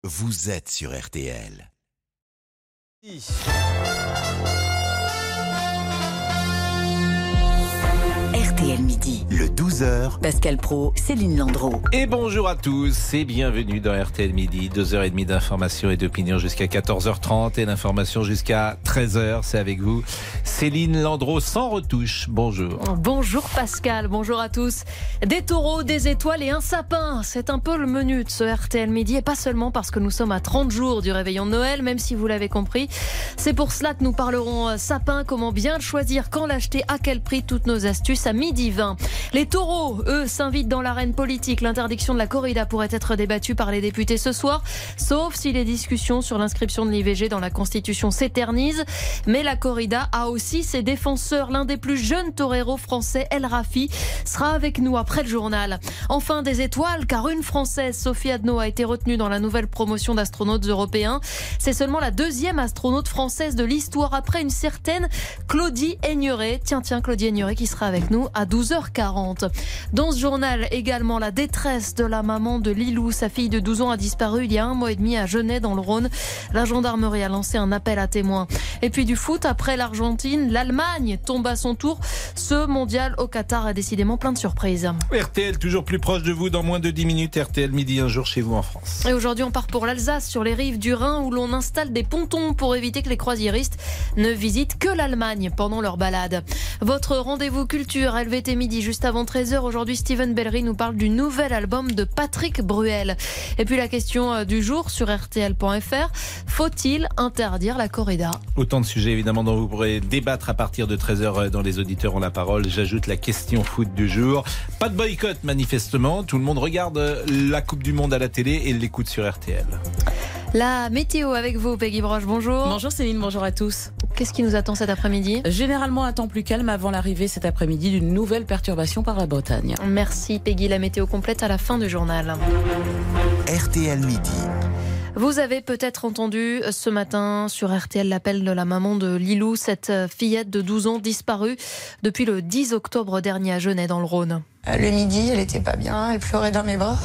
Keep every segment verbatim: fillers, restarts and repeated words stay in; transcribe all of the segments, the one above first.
vous êtes sur R T L. R T L Midi. Le douze heures. Pascal Praud, Céline Landreau. Et bonjour à tous et bienvenue dans R T L Midi. deux heures trente d'information et d'opinion jusqu'à quatorze heures trente et d'information jusqu'à treize heures. C'est avec vous Céline Landreau sans retouche. Bonjour. Bonjour Pascal, bonjour à tous. Des taureaux, des étoiles et un sapin. C'est un peu le menu de ce R T L Midi et pas seulement parce que nous sommes à trente jours du réveillon de Noël, même si vous l'avez compris. C'est pour cela que nous parlerons sapin, comment bien le choisir, quand l'acheter, à quel prix, toutes nos astuces à midi vingt. Les taureaux, eux, s'invitent dans l'arène politique. L'interdiction de la corrida pourrait être débattue par les députés ce soir, sauf si les discussions sur l'inscription de l'I V G dans la Constitution s'éternisent. Mais la corrida a aussi ses défenseurs. L'un des plus jeunes toreros français, El Rafi, sera avec nous après le journal. Enfin, des étoiles, car une Française, Sophie Adno, a été retenue dans la nouvelle promotion d'astronautes européens. C'est seulement la deuxième astronaute française de l'histoire après une certaine Claudie Aigneret. Tiens, tiens, Claudie Aigneret qui sera avec nous à douze heures quarante. Dans ce journal, également la détresse de la maman de Lilou. Sa fille de douze ans a disparu il y a un mois et demi à Genève dans le Rhône. La gendarmerie a lancé un appel à témoins. Et puis du foot, après l'Argentine, l'Allemagne tombe à son tour. Ce mondial au Qatar a décidément plein de surprises. R T L toujours plus proche de vous dans moins de dix minutes. R T L Midi, un jour chez vous en France. Et aujourd'hui, on part pour l'Alsace, sur les rives du Rhin, où l'on installe des pontons pour éviter que les croisiéristes ne visitent que l'Allemagne pendant leur balade. Votre rendez-vous culture, L V T Midi, juste avant treize heures. Aujourd'hui, Steven Bellery nous parle du nouvel album de Patrick Bruel. Et puis la question du jour sur R T L point F R, faut-il interdire la corrida ? Autant de sujets évidemment dont vous pourrez débattre à partir de treize heures dans Les Auditeurs ont la parole. J'ajoute la question foot du jour. Pas de boycott manifestement, tout le monde regarde la Coupe du Monde à la télé et l'écoute sur R T L. La météo avec vous, Peggy Broche, bonjour. Bonjour Céline, bonjour à tous. Qu'est-ce qui nous attend cet après-midi ? Généralement un temps plus calme avant l'arrivée cet après-midi d'une nouvelle perturbation par la Bretagne. Merci Peggy, la météo complète à la fin du journal. R T L Midi. Vous avez peut-être entendu ce matin sur R T L l'appel de la maman de Lilou, cette fillette de douze ans disparue depuis le dix octobre dernier à Genève dans le Rhône. Le midi, elle était pas bien, elle pleurait dans mes bras.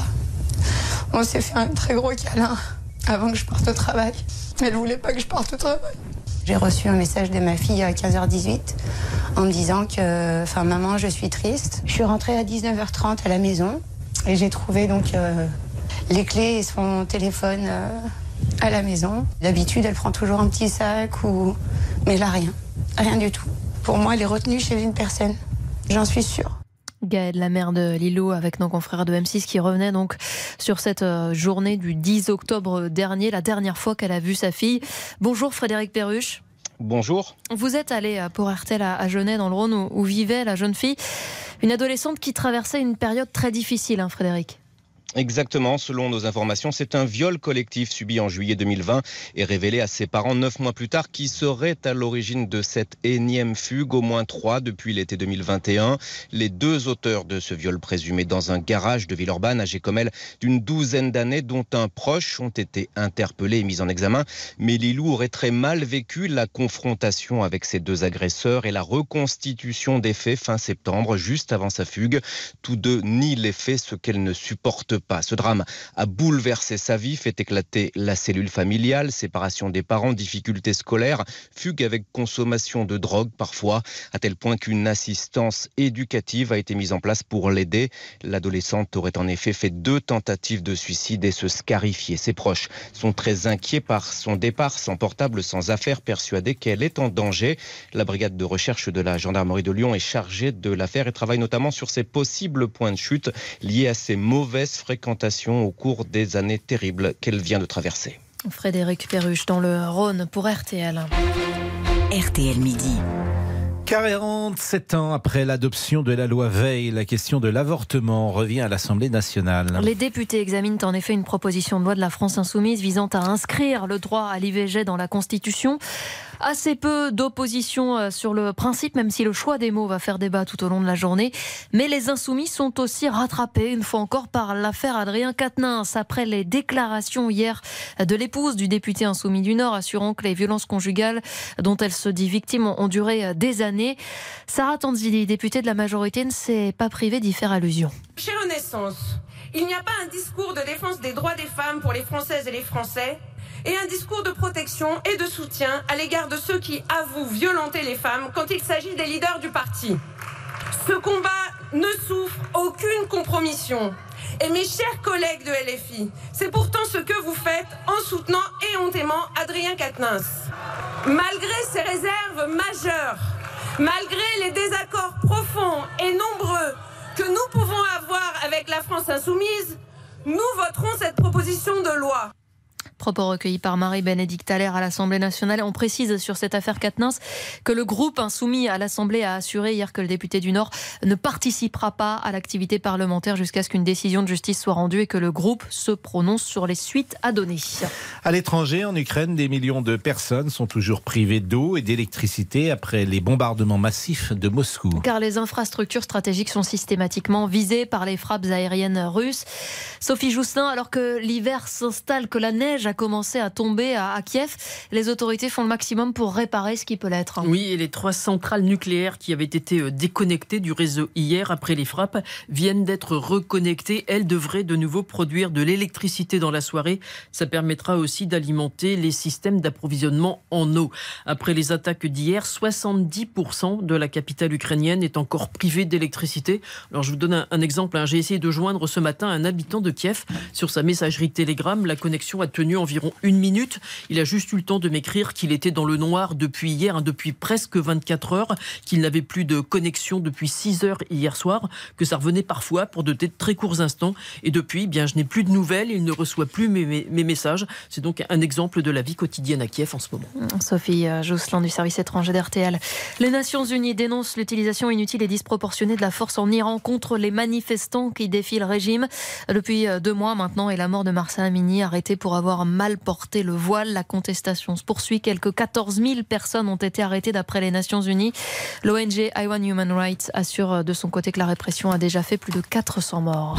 On s'est fait un très gros câlin avant que je parte au travail. Elle voulait pas que je parte au travail. J'ai reçu un message de ma fille à quinze heures dix-huit en me disant que, enfin maman, je suis triste. Je suis rentrée à dix-neuf heures trente à la maison et j'ai trouvé donc euh, les clés et son téléphone euh, à la maison. D'habitude, elle prend toujours un petit sac ou, mais là rien, rien du tout. Pour moi, elle est retenue chez une personne. J'en suis sûre. Gaëlle, la mère de Lilou, avec nos confrères de M six qui revenait donc sur cette journée du dix octobre dernier, la dernière fois qu'elle a vu sa fille. Bonjour Frédéric Perruche. Bonjour. Vous êtes allé pour R T L à Genève dans le Rhône où, où vivait la jeune fille, une adolescente qui traversait une période très difficile, hein, Frédéric. Exactement, selon nos informations, c'est un viol collectif subi en juillet deux mille vingt et révélé à ses parents neuf mois plus tard qui serait à l'origine de cette énième fugue, au moins trois depuis l'été deux mille vingt et un. Les deux auteurs de ce viol présumé dans un garage de Villeurbanne, âgé comme elle d'une douzaine d'années, dont un proche, ont été interpellés et mis en examen. Mais Lilou aurait très mal vécu la confrontation avec ses deux agresseurs et la reconstitution des faits fin septembre, juste avant sa fugue. Tous deux nient les faits, ce qu'elle ne supporte pas. Ce drame a bouleversé sa vie, fait éclater la cellule familiale, séparation des parents, difficultés scolaires, fugue avec consommation de drogue parfois, à tel point qu'une assistance éducative a été mise en place pour l'aider. L'adolescente aurait en effet fait deux tentatives de suicide et se scarifier. Ses proches sont très inquiets par son départ sans portable, sans affaires, persuadés qu'elle est en danger. La brigade de recherche de la gendarmerie de Lyon est chargée de l'affaire et travaille notamment sur ses possibles points de chute liés à ses mauvaises fréquentations au cours des années terribles qu'elle vient de traverser. Frédéric Perruche dans le Rhône pour R T L. R T L Midi. quarante-sept ans après l'adoption de la loi Veil, la question de l'avortement revient à l'Assemblée nationale. Les députés examinent en effet une proposition de loi de la France Insoumise visant à inscrire le droit à l'I V G dans la Constitution. Assez peu d'opposition sur le principe, même si le choix des mots va faire débat tout au long de la journée. Mais les Insoumis sont aussi rattrapés, une fois encore, par l'affaire Adrien Quatennens. Après les déclarations hier de l'épouse du député Insoumis du Nord, assurant que les violences conjugales dont elle se dit victime ont duré des années, Sarah Tanzili, députée de la majorité, ne s'est pas privée d'y faire allusion. Chez Renaissance, Il n'y a pas un discours de défense des droits des femmes pour les Françaises et les Français, et un discours de protection et de soutien à l'égard de ceux qui avouent violenter les femmes quand il s'agit des leaders du parti. Ce combat ne souffre aucune compromission. Et mes chers collègues de L F I, c'est pourtant ce que vous faites en soutenant éhontément Adrien Quatennens. Malgré ces réserves majeures, malgré les désaccords profonds et nombreux que nous pouvons avoir avec la France insoumise, nous voterons cette proposition de loi. Propos recueillis par Marie-Bénédicte Allaire à l'Assemblée nationale. On précise sur cette affaire Quatennens que le groupe insoumis à l'Assemblée a assuré hier que le député du Nord ne participera pas à l'activité parlementaire jusqu'à ce qu'une décision de justice soit rendue et que le groupe se prononce sur les suites à donner. À l'étranger, en Ukraine, des millions de personnes sont toujours privées d'eau et d'électricité après les bombardements massifs de Moscou. Car les infrastructures stratégiques sont systématiquement visées par les frappes aériennes russes. Sophie Jousselin, alors que l'hiver s'installe, que la neige a commencé à tomber à Kiev, les autorités font le maximum pour réparer ce qui peut l'être. Oui, et les trois centrales nucléaires qui avaient été déconnectées du réseau hier après les frappes viennent d'être reconnectées. Elles devraient de nouveau produire de l'électricité dans la soirée. Ça permettra aussi d'alimenter les systèmes d'approvisionnement en eau. Après les attaques d'hier, soixante-dix pour cent de la capitale ukrainienne est encore privée d'électricité. Alors je vous donne un, un exemple. Hein. J'ai essayé de joindre ce matin un habitant de Kiev sur sa messagerie Telegram. La connexion a tenu environ une minute. Il a juste eu le temps de m'écrire qu'il était dans le noir depuis hier, hein, depuis presque vingt-quatre heures, qu'il n'avait plus de connexion depuis six heures hier soir, que ça revenait parfois pour de très courts instants. Et depuis, eh bien, je n'ai plus de nouvelles, il ne reçoit plus mes, mes, mes messages. C'est donc un exemple de la vie quotidienne à Kiev en ce moment. Sophie Jousselin du service étranger d'R T L. Les Nations Unies dénoncent l'utilisation inutile et disproportionnée de la force en Iran contre les manifestants qui défient le régime. Depuis deux mois maintenant, et la mort de Mahsa Amini, arrêté pour avoir mal porté le voile. La contestation se poursuit. Quelques quatorze mille personnes ont été arrêtées d'après les Nations Unies. L'O N G I One Human Rights assure de son côté que la répression a déjà fait plus de quatre cents morts.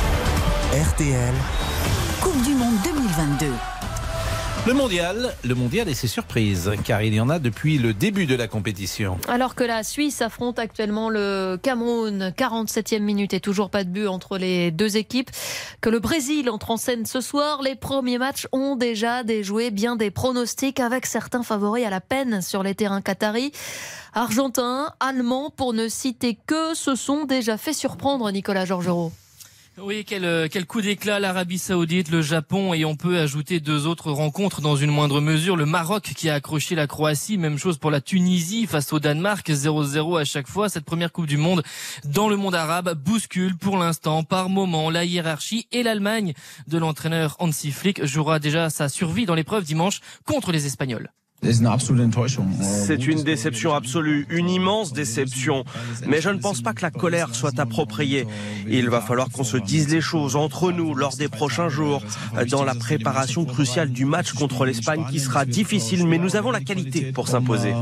R T L. Coupe du Monde deux mille vingt-deux. Le mondial, le mondial et ses surprises, car il y en a depuis le début de la compétition. Alors que la Suisse affronte actuellement le Cameroun, quarante-septième minute et toujours pas de but entre les deux équipes, que le Brésil entre en scène ce soir, les premiers matchs ont déjà déjoué bien des pronostics avec certains favoris à la peine sur les terrains qataris. Argentins, Allemands, pour ne citer que, se sont déjà fait surprendre, Nicolas Georgerot. Oui, quel, quel coup d'éclat, l'Arabie Saoudite, le Japon, et on peut ajouter deux autres rencontres dans une moindre mesure. Le Maroc qui a accroché la Croatie, même chose pour la Tunisie face au Danemark, zéro zéro à chaque fois. Cette première Coupe du Monde dans le monde arabe bouscule pour l'instant par moment la hiérarchie, et l'Allemagne de l'entraîneur Hansi Flick jouera déjà sa survie dans l'épreuve dimanche contre les Espagnols. C'est une déception absolue, une immense déception. Mais je ne pense pas que la colère soit appropriée. Il va falloir qu'on se dise les choses entre nous lors des prochains jours, dans la préparation cruciale du match contre l'Espagne qui sera difficile, mais nous avons la qualité pour s'imposer.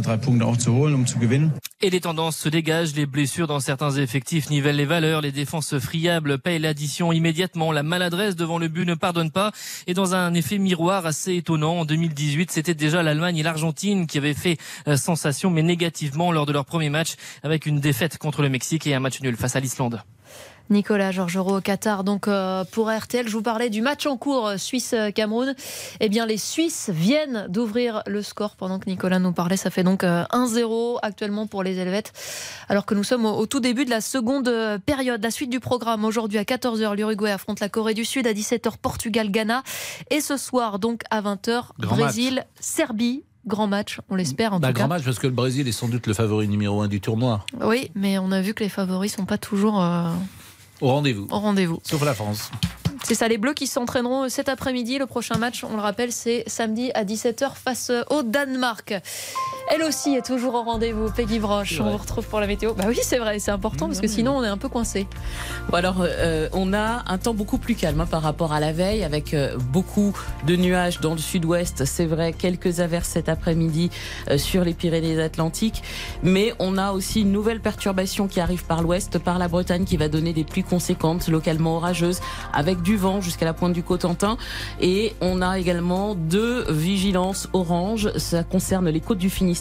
Et les tendances se dégagent, les blessures dans certains effectifs nivellent les valeurs, les défenses friables payent l'addition immédiatement, la maladresse devant le but ne pardonne pas. Et dans un effet miroir assez étonnant, en deux mille dix-huit, c'était déjà l'Allemagne et l'Argentine qui avaient fait sensation, mais négativement lors de leur premier match, avec une défaite contre le Mexique et un match nul face à l'Islande. Nicolas Georgerot au Qatar, donc euh, pour R T L. Je vous parlais du match en cours Suisse-Cameroun. Eh bien, les Suisses viennent d'ouvrir le score pendant que Nicolas nous parlait. Ça fait donc euh, un zéro actuellement pour les Helvètes, alors que nous sommes au, au tout début de la seconde période. La suite du programme aujourd'hui à quatorze heures, l'Uruguay affronte la Corée du Sud, à dix-sept heures, Portugal-Ghana, et ce soir donc à vingt heures, Brésil-Serbie. Grand match, on l'espère en bah, tout grand cas. Grand match parce que le Brésil est sans doute le favori numéro un du tournoi. Oui, mais on a vu que les favoris sont pas toujours euh, au rendez-vous. Au rendez-vous. Sauf la France. C'est ça, les Bleus qui s'entraîneront cet après-midi. Le prochain match, on le rappelle, c'est samedi à dix-sept heures face au Danemark. Elle aussi est toujours au rendez-vous, Peggy Broche. On vous retrouve pour la météo. Bah oui, c'est vrai, c'est important parce que sinon on est un peu coincé. Bon alors, euh, on a un temps beaucoup plus calme hein, par rapport à la veille, avec euh, beaucoup de nuages dans le sud-ouest. C'est vrai, quelques averses cet après-midi euh, sur les Pyrénées-Atlantiques. Mais on a aussi une nouvelle perturbation qui arrive par l'ouest, par la Bretagne, qui va donner des pluies conséquentes, localement orageuses, avec du vent jusqu'à la pointe du Cotentin. Et on a également deux vigilances orange. Ça concerne les côtes du Finistère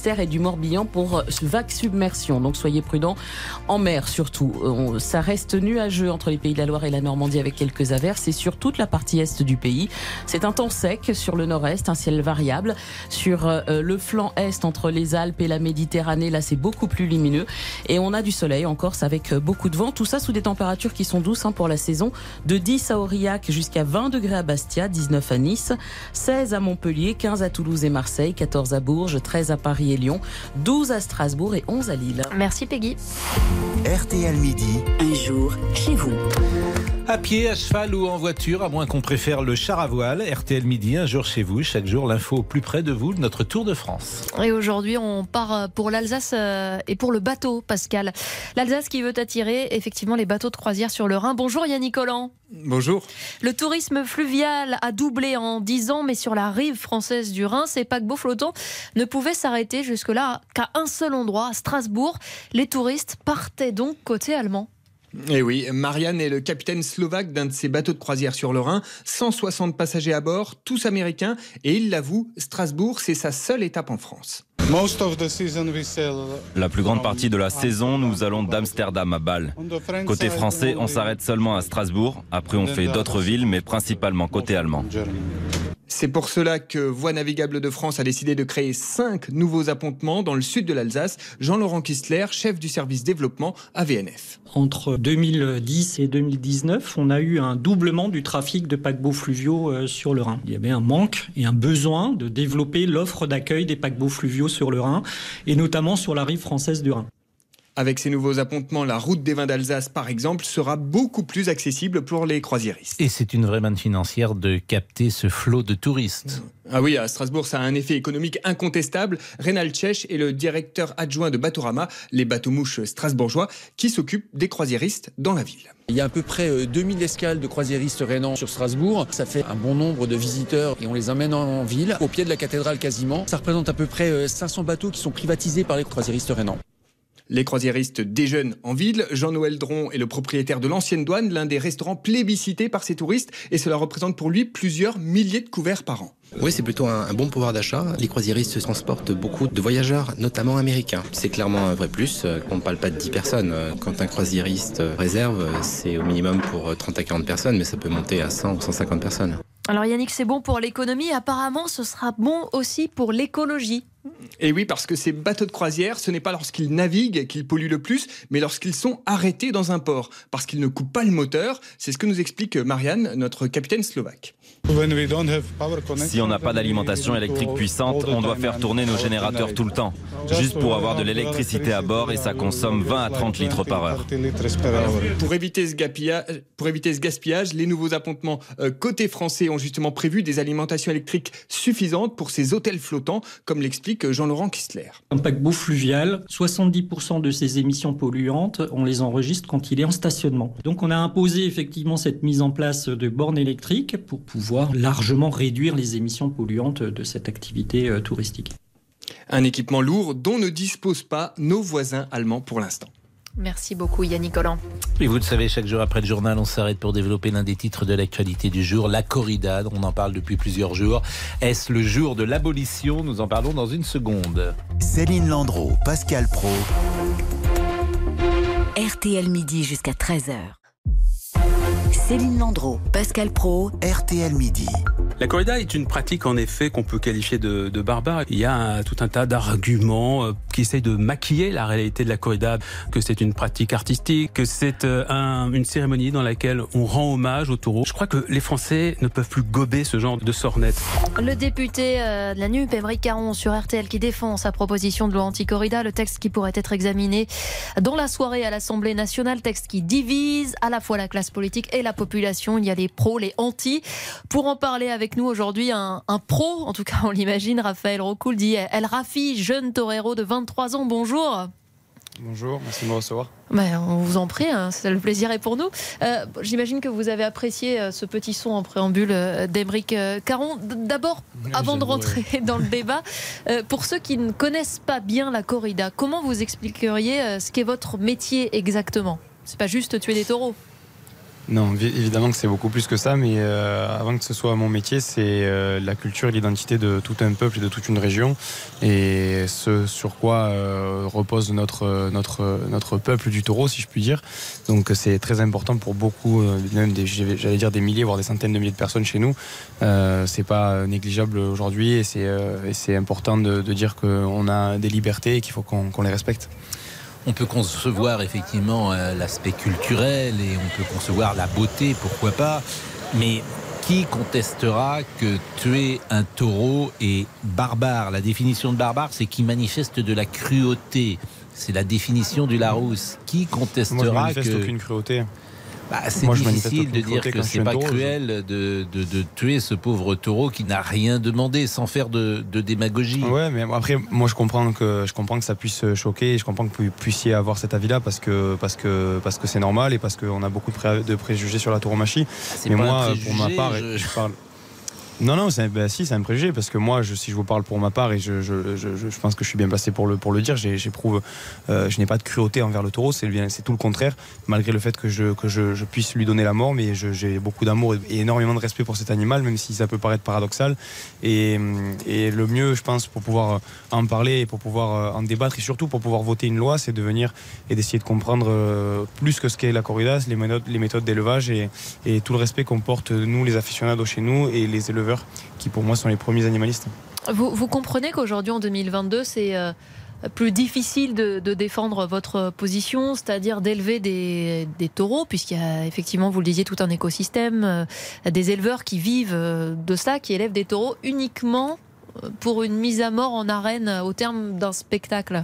Finistère et du Morbihan pour vague submersion. Donc soyez prudents en mer surtout. On, ça reste nuageux entre les Pays de la Loire et la Normandie avec quelques averses et sur toute la partie est du pays. C'est un temps sec sur le nord-est, un ciel variable. Sur euh, le flanc est entre les Alpes et la Méditerranée, là c'est beaucoup plus lumineux. Et on a du soleil en Corse avec beaucoup de vent. Tout ça sous des températures qui sont douces hein, pour la saison. De dix à Aurillac jusqu'à vingt degrés à Bastia, dix-neuf à Nice, seize à Montpellier, quinze à Toulouse et Marseille, quatorze à Bourges, treize à Paris et Lyon, douze à Strasbourg et onze à Lille. Merci Peggy. R T L Midi. Un jour chez vous. À pied, à cheval ou en voiture, à moins qu'on préfère le char à voile. R T L Midi, un jour chez vous. Chaque jour, l'info au plus près de vous, notre Tour de France. Et aujourd'hui, on part pour l'Alsace et pour le bateau, Pascal. L'Alsace qui veut attirer effectivement les bateaux de croisière sur le Rhin. Bonjour Yannick Collant. Bonjour. Le tourisme fluvial a doublé en dix ans, mais sur la rive française du Rhin, ces paquebots flottants ne pouvaient s'arrêter jusque-là qu'à un seul endroit, à Strasbourg. Les touristes partaient donc côté allemand. Et oui, Marianne est le capitaine slovaque d'un de ces bateaux de croisière sur le Rhin. cent soixante passagers à bord, tous américains. Et il l'avoue, Strasbourg, c'est sa seule étape en France. La plus grande partie de la saison, nous allons d'Amsterdam à Bâle. Côté français, on s'arrête seulement à Strasbourg. Après, on fait d'autres villes, mais principalement côté allemand. C'est pour cela que Voies navigables de France a décidé de créer cinq nouveaux appontements dans le sud de l'Alsace. Jean-Laurent Kistler, chef du service développement A V N F. Entre deux mille dix et deux mille dix-neuf, on a eu un doublement du trafic de paquebots fluviaux sur le Rhin. Il y avait un manque et un besoin de développer l'offre d'accueil des paquebots fluviaux sur le Rhin, et notamment sur la rive française du Rhin. Avec ces nouveaux appontements, la route des vins d'Alsace, par exemple, sera beaucoup plus accessible pour les croisiéristes. Et c'est une vraie manne financière de capter ce flot de touristes. Ah oui, à Strasbourg, ça a un effet économique incontestable. Rénal Tchèche est le directeur adjoint de Batorama, les bateaux-mouches strasbourgeois, qui s'occupent des croisiéristes dans la ville. Il y a à peu près deux mille escales de croisiéristes rhénans sur Strasbourg. Ça fait un bon nombre de visiteurs et on les emmène en ville, au pied de la cathédrale quasiment. Ça représente à peu près cinq cents bateaux qui sont privatisés par les croisiéristes rhénans. Les croisiéristes déjeunent en ville. Jean-Noël Dron est le propriétaire de l'Ancienne Douane, l'un des restaurants plébiscités par ces touristes, et cela représente pour lui plusieurs milliers de couverts par an. Oui, c'est plutôt un, un bon pouvoir d'achat. Les croisiéristes transportent beaucoup de voyageurs, notamment américains. C'est clairement un vrai plus. On ne parle pas de dix personnes. Quand un croisiériste réserve, c'est au minimum pour trente à quarante personnes, mais ça peut monter à cent ou cent cinquante personnes. Alors Yannick, c'est bon pour l'économie. Apparemment, ce sera bon aussi pour l'écologie. Et oui, parce que ces bateaux de croisière, ce n'est pas lorsqu'ils naviguent qu'ils polluent le plus, mais lorsqu'ils sont arrêtés dans un port, parce qu'ils ne coupent pas le moteur. C'est ce que nous explique Marianne, notre capitaine slovaque. Si on n'a pas d'alimentation électrique puissante, on doit faire tourner nos générateurs tout le temps, juste pour avoir de l'électricité à bord, et ça consomme vingt à trente litres par heure. Pour éviter ce gaspillage, pour éviter ce gaspillage, les nouveaux appontements euh, côté français ont justement prévu des alimentations électriques suffisantes pour ces hôtels flottants, comme l'explique Jean-Laurent Kistler. Un paquebot fluvial, soixante-dix pour cent de ses émissions polluantes, on les enregistre quand il est en stationnement. Donc on a imposé effectivement cette mise en place de bornes électriques pour pouvoir largement réduire les émissions polluantes de cette activité euh, touristique. Un équipement lourd dont ne disposent pas nos voisins allemands pour l'instant. Merci beaucoup Yannick Collant. Et vous le savez, chaque jour après le journal, on s'arrête pour développer l'un des titres de l'actualité du jour, la corrida. On en parle depuis plusieurs jours. Est-ce le jour de l'abolition? Nous en parlons dans une seconde. Céline Landreau, Pascal Praud. R T L Midi jusqu'à treize heures. Céline Landreau, Pascal Praud. R T L Midi. La corrida est une pratique en effet qu'on peut qualifier de, de barbare. Il y a un, tout un tas d'arguments euh, qui essayent de maquiller la réalité de la corrida, que c'est une pratique artistique, que c'est euh, un, une cérémonie dans laquelle on rend hommage au taureau. Je crois que les Français ne peuvent plus gober ce genre de sornettes. Le député euh, de la N U P, Émeric Caron, sur R T L, qui défend sa proposition de loi anti-corrida, le texte qui pourrait être examiné dans la soirée à l'Assemblée nationale, texte qui divise à la fois la classe politique et la population. Il y a les pros, les anti. Pour en parler avec nous aujourd'hui, un, un pro, en tout cas on l'imagine, Raphaël Rocoul, dit El Rafi, jeune torero de vingt-trois ans. Bonjour. Bonjour, merci de me recevoir. Ben, on vous en prie, hein, le plaisir est pour nous. Euh, j'imagine que vous avez apprécié euh, ce petit son en préambule euh, d'Émeric euh, Caron. D'abord, oui, avant de rentrer ouais. dans le débat, euh, pour ceux qui ne connaissent pas bien la corrida, comment vous expliqueriez euh, ce qu'est votre métier exactement? C'est pas juste tuer des taureaux. Non, évidemment que c'est beaucoup plus que ça, mais euh, avant que ce soit mon métier, c'est euh, la culture et l'identité de tout un peuple et de toute une région, et ce sur quoi euh, repose notre, notre, notre peuple du taureau, si je puis dire. Donc c'est très important pour beaucoup, euh, même des, j'allais dire des milliers, voire des centaines de milliers de personnes chez nous. Euh, c'est pas négligeable aujourd'hui, et c'est, euh, et c'est important de, de dire qu'on a des libertés et qu'il faut qu'on, qu'on les respecte. On peut concevoir effectivement euh, l'aspect culturel et on peut concevoir la beauté, pourquoi pas. Mais qui contestera que tuer un taureau est barbare? La définition de barbare, c'est qui manifeste de la cruauté. C'est la définition du Larousse. Qui contestera que... Moi, je manifeste aucune cruauté. Bah, c'est Moi, difficile de dire que c'est pas taureau, cruel de, de, de tuer ce pauvre taureau qui n'a rien demandé, sans faire de, de démagogie. Ouais, mais après, moi je comprends que je comprends que ça puisse choquer, et je comprends que vous puissiez avoir cet avis-là parce que parce que parce que c'est normal et parce qu'on a beaucoup de, pré, de préjugés sur la tauromachie. C'est mais pas moi, un préjugé, pour ma part, je... je parle. Non, non, c'est, ben, si, c'est un préjugé, parce que moi, je, si je vous parle pour ma part, et je, je, je, je pense que je suis bien placé pour le, pour le dire, j'ai, j'éprouve, euh, je n'ai pas de cruauté envers le taureau, c'est, c'est tout le contraire, malgré le fait que je, que je, je puisse lui donner la mort, mais je, j'ai beaucoup d'amour et, et énormément de respect pour cet animal, même si ça peut paraître paradoxal. Et, et le mieux, je pense, pour pouvoir en parler et pour pouvoir en débattre, et surtout pour pouvoir voter une loi, c'est de venir et d'essayer de comprendre euh, plus que ce qu'est la corrida, les méthodes, les méthodes d'élevage et, et tout le respect qu'on porte, nous, les aficionados chez nous, et les éleveurs, qui pour moi sont les premiers animalistes. Vous, vous comprenez qu'aujourd'hui, en deux mille vingt-deux, c'est euh, plus difficile de, de défendre votre position, c'est-à-dire d'élever des, des taureaux, puisqu'il y a effectivement, vous le disiez, tout un écosystème, euh, des éleveurs qui vivent de ça, qui élèvent des taureaux uniquement pour une mise à mort en arène au terme d'un spectacle.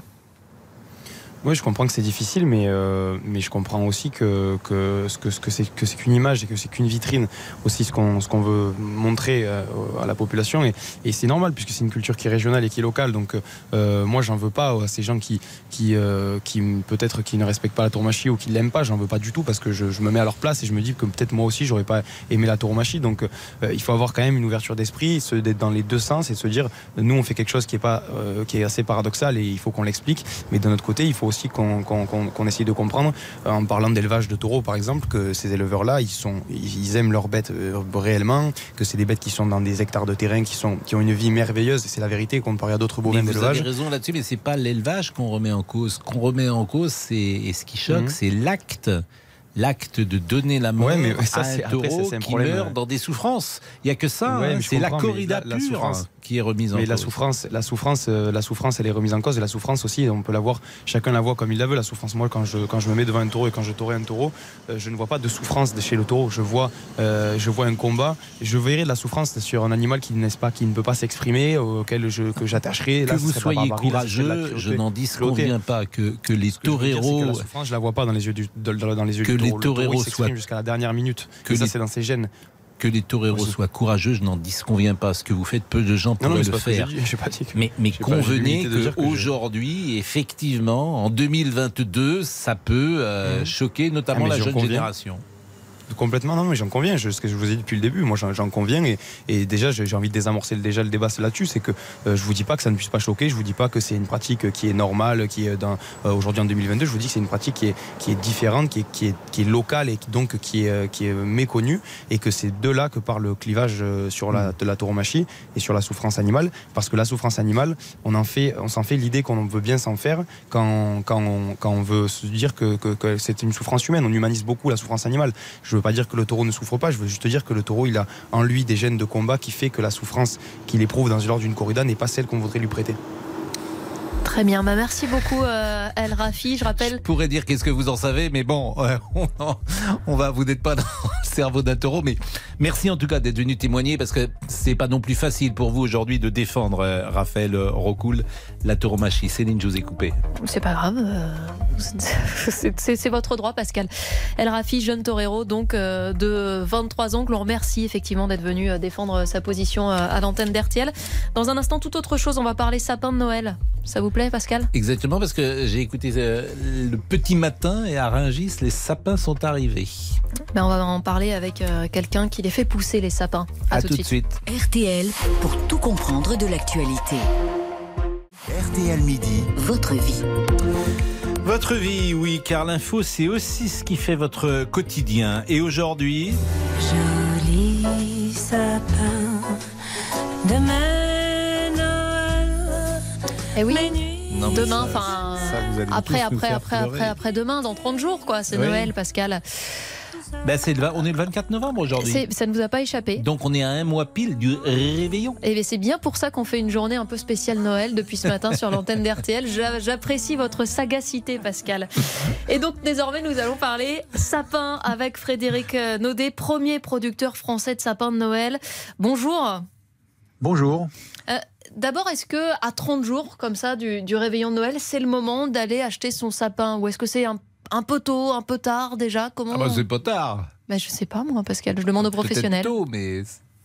Oui, je comprends que c'est difficile, mais, euh, mais je comprends aussi que, que, ce que, ce que, c'est, que c'est qu'une image et que c'est qu'une vitrine, aussi ce qu'on, ce qu'on veut montrer euh, à la population. Et, et c'est normal, puisque c'est une culture qui est régionale et qui est locale. Donc euh, moi, j'en veux pas à ces gens qui, qui, euh, qui peut-être qui ne respectent pas la tauromachie ou qui ne l'aiment pas. J'en veux pas du tout, parce que je, je me mets à leur place et je me dis que peut-être moi aussi, j'aurais pas aimé la tauromachie. Donc euh, il faut avoir quand même une ouverture d'esprit, se, d'être dans les deux sens et de se dire, nous, on fait quelque chose qui est, pas, euh, qui est assez paradoxal et il faut qu'on l'explique. Mais d'un autre côté, il faut aussi Qu'on, qu'on, qu'on, qu'on essaye de comprendre, euh, en parlant d'élevage de taureaux par exemple, que ces éleveurs-là, ils, sont, ils aiment leurs bêtes euh, réellement, que c'est des bêtes qui sont dans des hectares de terrain, qui, sont, qui ont une vie merveilleuse, et c'est la vérité comparé à d'autres bovins d'élevage. Vous avez raison là-dessus, mais c'est pas l'élevage qu'on remet en cause. Ce qu'on remet en cause, c'est, et ce qui choque, mmh. c'est l'acte. L'acte de donner la mort ouais, mais ça, à un taureau après, ça, un qui problème. meurt dans des souffrances. Il n'y a que ça, ouais, hein, c'est la corrida la, la pure souffrance. qui est remise en mais cause. La souffrance, la, souffrance, euh, la souffrance, elle est remise en cause, et la souffrance aussi, on peut la voir, chacun la voit comme il la veut, la souffrance. Moi, quand je, quand je me mets devant un taureau et quand je taurais un taureau, euh, je ne vois pas de souffrance chez le taureau, je vois, euh, je vois un combat, je verrai de la souffrance sur un animal qui, n'est-ce pas, qui ne peut pas s'exprimer, auquel je, que j'attacherai. Que là, vous soyez courageux, je n'en disconviens pas, que, que les toreros... La souffrance, je la vois pas dans les yeux du, dans, dans les yeux que du les taureau. toreros soient jusqu'à la dernière minute, que les... ça c'est dans ses gènes. Que les toreros aussi. soient courageux, je n'en disconviens pas. Ce que vous faites, peu de gens pourraient non, non, le faire. Dit, pas dit que, mais mais convenez qu'aujourd'hui, que effectivement, en deux mille vingt-deux, ça peut euh, mmh. choquer notamment ah, la jeune conviens. génération. Complètement, non, mais j'en conviens, je, ce que je vous ai dit depuis le début, moi j'en, j'en conviens, et, et déjà j'ai envie de désamorcer déjà le débat là-dessus, c'est que euh, je vous dis pas que ça ne puisse pas choquer, je vous dis pas que c'est une pratique qui est normale, qui est dans, euh, aujourd'hui en deux mille vingt-deux, je vous dis que c'est une pratique qui est, qui est différente, qui est, qui, est, qui est locale et qui, donc qui est, qui est méconnue, et que c'est de là que part le clivage sur la, de la tauromachie et sur la souffrance animale, parce que la souffrance animale, on, en fait, on s'en fait l'idée qu'on veut bien s'en faire quand, quand, on, quand on veut se dire que, que, que c'est une souffrance humaine, on humanise beaucoup la souffrance animale. Je Je veux pas dire que le taureau ne souffre pas, je veux juste dire que le taureau, il a en lui des gènes de combat qui fait que la souffrance qu'il éprouve dans, lors d'une corrida n'est pas celle qu'on voudrait lui prêter. Très bien, bah merci beaucoup euh, El Rafi, je rappelle... Je pourrais dire qu'est-ce que vous en savez, mais bon, euh, on, on va, vous n'êtes pas dans le cerveau d'un taureau, mais merci en tout cas d'être venu témoigner, parce que c'est pas non plus facile pour vous aujourd'hui de défendre euh, Raphaël Rocoul, la tauromachie. Céline, je vous ai coupé. C'est pas grave, euh, c'est, c'est, c'est votre droit Pascal. El Rafi, jeune torero donc euh, de vingt-trois ans, que l'on remercie effectivement d'être venu euh, défendre sa position euh, à l'antenne d'R T L. Dans un instant, toute autre chose, on va parler sapin de Noël. Ça vous plaît Pascal ? Exactement, parce que j'ai écouté euh, le petit matin et à Rungis, les sapins sont arrivés. Ben on va en parler avec euh, quelqu'un qui les fait pousser, les sapins. À, à tout, tout de suite. suite. R T L pour tout comprendre de l'actualité. R T L Midi. Votre vie. Votre vie, oui, car l'info, c'est aussi ce qui fait votre quotidien. Et aujourd'hui... Joli sapin, demain Noël. Eh oui, Non, demain, ça, enfin, ça, vous allez après, tous nous après, faire après, pleurer. après, après demain, dans trente jours, quoi. C'est Oui. Noël, Pascal. Ben, c'est le, vingt- on est le vingt-quatre novembre aujourd'hui. C'est- Ça ne vous a pas échappé. Donc on est à un mois pile du réveillon. Et c'est bien pour ça qu'on fait une journée un peu spéciale Noël depuis ce matin sur l'antenne d'R T L. J'a- J'apprécie votre sagacité, Pascal. Et donc désormais, nous allons parler sapin avec Frédéric Naudet, premier producteur français de sapins de Noël. Bonjour. Bonjour. Euh, D'abord, est-ce que à trente jours comme ça du, du réveillon de Noël, c'est le moment d'aller acheter son sapin, ou est-ce que c'est un, un peu tôt, un peu tard déjà? Comment? Ah bah c'est pas tard. Ben, je sais pas moi, Pascal. Je demande aux professionnels. Peut-être tôt, mais...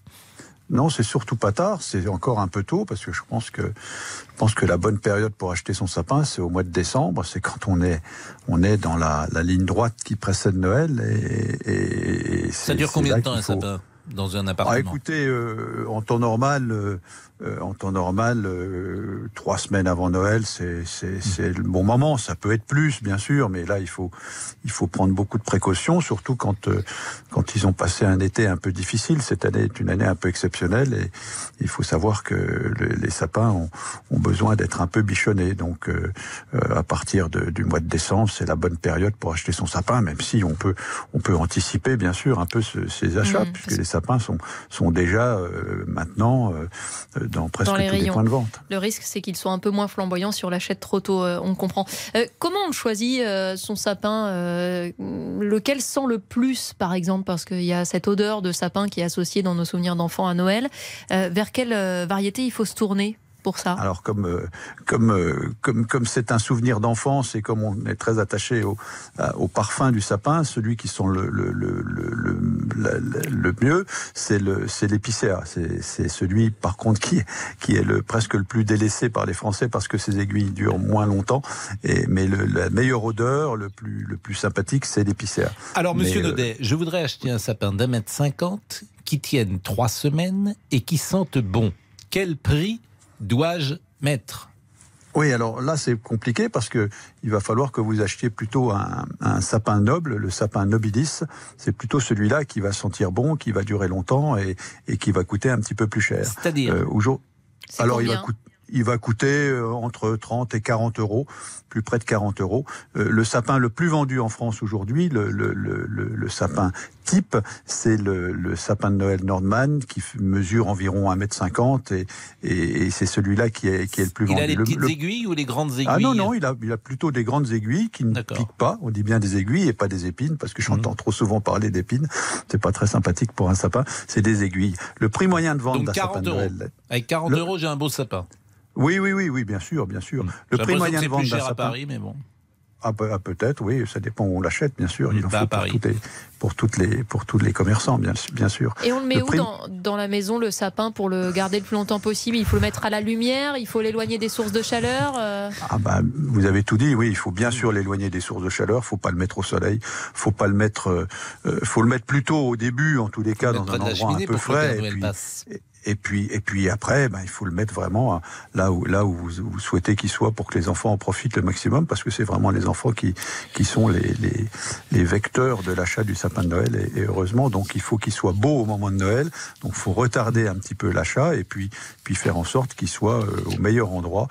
Non, c'est surtout pas tard, c'est encore un peu tôt parce que je pense que je pense que la bonne période pour acheter son sapin, c'est au mois de décembre, c'est quand on est on est dans la, la ligne droite qui précède Noël et, et, et Ça c'est- dure c'est combien là de temps qu'il un faut- sapin dans un Ah, appartement? écoutez, euh, en temps normal, euh, euh, en temps normal, euh, trois semaines avant Noël, c'est c'est c'est le bon moment. Ça peut être plus, bien sûr, mais là il faut il faut prendre beaucoup de précautions, surtout quand euh, quand ils ont passé un été un peu difficile. Cette année est une année un peu exceptionnelle et il faut savoir que le- les sapins ont, ont besoin d'être un peu bichonnés. Donc euh, euh, à partir de, du mois de décembre, c'est la bonne période pour acheter son sapin, même si on peut on peut anticiper bien sûr un peu ce, ces achats, Mmh, puisque les sapins sont sont déjà euh, maintenant euh, dans presque Dans les tous les rayons. points de vente. Le risque, c'est qu'ils soient un peu moins flamboyants si on l'achète trop tôt, euh, on comprend. Euh, comment on choisit euh, son sapin euh, Lequel sent le plus, par exemple? Parce qu'il y a cette odeur de sapin qui est associée dans nos souvenirs d'enfants à Noël. Euh, vers quelle euh, variété il faut se tourner pour ça? Alors comme euh, comme euh, comme comme c'est un souvenir d'enfance et comme on est très attaché au à- au parfum du sapin, celui qui sent le le le le, le, la- la- le mieux, c'est le c'est l'épicéa. C'est c'est celui par contre qui est qui est le presque le plus délaissé par les Français parce que ses aiguilles durent moins longtemps. Et mais le, la meilleure odeur, le plus le plus sympathique, c'est l'épicéa. Alors, monsieur Mais, euh, Naudet, je voudrais acheter un sapin d'un mètre cinquante qui tienne trois semaines et qui sente bon. Quel prix dois-je mettre? Oui, alors là c'est compliqué parce que il va falloir que vous achetiez plutôt un, un sapin noble, le sapin nobilis. C'est plutôt celui-là qui va sentir bon, qui va durer longtemps et, et qui va coûter un petit peu plus cher. C'est-à-dire Euh, aujourd'hui- C'est Alors il va, combien coûter, il va coûter euh, entre trente et quarante euros, plus près de quarante euros. Euh, le sapin le plus vendu en France aujourd'hui, le, le, le, le, le sapin type, c'est le, le sapin de Noël Nordman qui f- mesure environ un mètre cinquante et, et, et c'est celui-là qui est, qui est le plus Il vendu. a les Le- petites le- aiguilles ou les grandes aiguilles? Ah non, non, il a, il a plutôt des grandes aiguilles qui ne piquent pas. On dit bien des aiguilles et pas des épines, parce que j'entends trop souvent parler d'épines. C'est pas très sympathique pour un sapin. C'est des aiguilles. Le prix moyen de vente Donc d'un sapin quarante de euros. Noël. Avec quarante Le- euros, j'ai un beau sapin. Oui, oui, oui, oui, bien sûr, bien sûr. Le J'ai prix l'impression moyen que de c'est vente plus d'un cher à sapin. Paris, mais bon. Ah, pe- ah, peut-être, oui, ça dépend où on l'achète, bien sûr. Il en Pas à faut pour, Paris. toutes les, pour, toutes les, pour tous les commerçants, bien, su- bien sûr. Et on le met Le où prix- dans, dans la maison, le sapin, pour le garder le plus longtemps possible? Il faut le mettre à la lumière? Il faut l'éloigner des sources de chaleur? euh Ah bah, vous avez tout dit, oui, il faut bien sûr l'éloigner des sources de chaleur, faut pas le mettre au soleil, faut pas le mettre, euh, euh, faut le mettre plutôt au début, en tous les cas, dans près un de la endroit un cheminée peu pour que le Père frais. Et Noël puis, passe. et, et puis, et puis après, ben, il faut le mettre vraiment à- là où, là où vous, vous souhaitez qu'il soit pour que les enfants en profitent le maximum, parce que c'est vraiment les enfants qui, qui sont les, les, les vecteurs de l'achat du sapin de Noël, et, et heureusement, donc il faut qu'il soit beau au moment de Noël, donc il faut retarder un petit peu l'achat, et puis, puis faire en sorte qu'il soit euh, au meilleur endroit,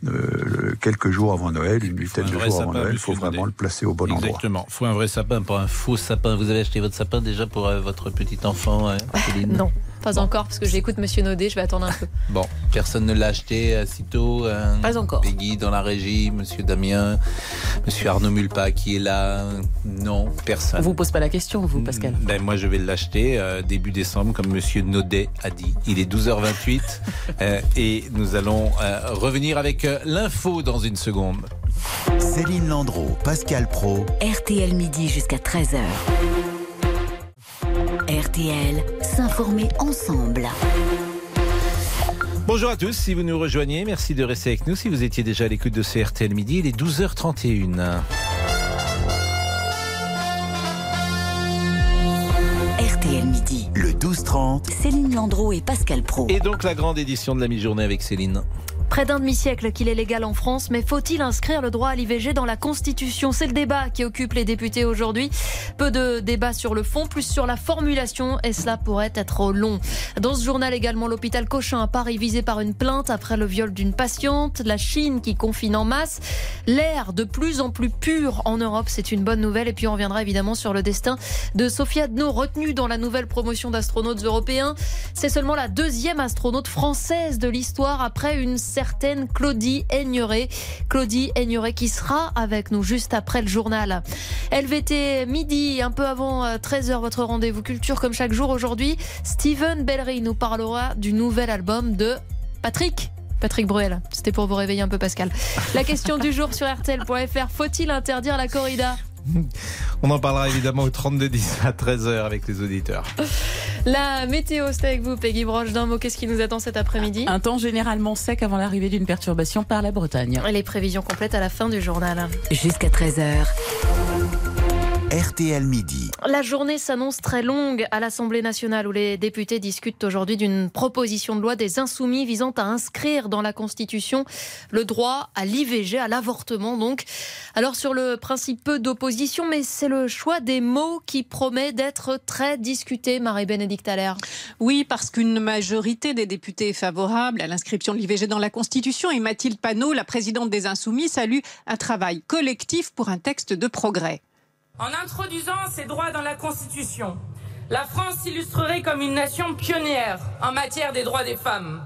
euh, quelques jours avant Noël, une huitaine un de vrai jours avant sapin, Noël, il faut monsieur vraiment Naudet. le placer au bon endroit. Exactement. Il faut un vrai sapin, pas un faux sapin. Vous avez acheté votre sapin déjà pour euh, votre petit enfant, hein, Céline? Non, pas encore, parce que j'écoute Monsieur Naudet, je vais attendre un peu. Bon, personne ne l'a acheté euh, sitôt. hein. Pas encore. Peggy dans la régie, Monsieur Damien, Monsieur Arnaud Mulpa qui est là. Non, personne. On vous pose pas la question, vous, Pascal. Ben, moi, je vais l'acheter euh, début décembre, comme Monsieur Naudet a dit. Il est douze heures vingt-huit euh, et nous allons euh, revenir avec euh, l'info dans une seconde. Céline Landreau, Pascal Pro. R T L midi jusqu'à treize heures. R T L, s'informer ensemble. Bonjour à tous, si vous nous rejoignez, merci de rester avec nous. Si vous étiez déjà à l'écoute de ce R T L Midi, il est douze heures trente et une. R T L midi. Le douze trente. Céline Landreau et Pascal Pro. Et donc la grande édition de la mi-journée avec Céline. Près d'un demi-siècle qu'il est légal en France, mais faut-il inscrire le droit à l'I V G dans la Constitution ? C'est le débat qui occupe les députés aujourd'hui. Peu de débats sur le fond, plus sur la formulation, et cela pourrait être long. Dans ce journal également, l'hôpital Cochin à Paris visé par une plainte après le viol d'une patiente, la Chine qui confine en masse, l'air de plus en plus pur en Europe, c'est une bonne nouvelle. Et puis on reviendra évidemment sur le destin de Sophie Adno, retenue dans la nouvelle promotion d'astronautes européens. C'est seulement la deuxième astronaute française de l'histoire après une certaine Claudie Aigneret. Claudie Aigneret qui sera avec nous juste après le journal. L V T midi, un peu avant treize heures, votre rendez-vous culture comme chaque jour aujourd'hui. Steven Bellery nous parlera du nouvel album de Patrick. Patrick Bruel, c'était pour vous réveiller un peu Pascal. La question du jour sur R T L point F R, faut-il interdire la corrida ? On en parlera évidemment au trente-deux dix à treize heures avec les auditeurs. La météo, c'est avec vous, Peggy Broche. D'un mot, qu'est-ce qui nous attend cet après-midi ? Un temps généralement sec avant l'arrivée d'une perturbation par la Bretagne. Et les prévisions complètes à la fin du journal. Jusqu'à treize heures. R T L Midi. La journée s'annonce très longue à l'Assemblée nationale où les députés discutent aujourd'hui d'une proposition de loi des Insoumis visant à inscrire dans la Constitution le droit à l'I V G, à l'avortement donc. Alors sur le principe, peu d'opposition, mais c'est le choix des mots qui promet d'être très discuté, Marie-Bénédicte Allaire. Oui, parce qu'une majorité des députés est favorable à l'inscription de l'I V G dans la Constitution et Mathilde Panot, la présidente des Insoumis, salue un travail collectif pour un texte de progrès. En introduisant ces droits dans la Constitution, la France s'illustrerait comme une nation pionnière en matière des droits des femmes.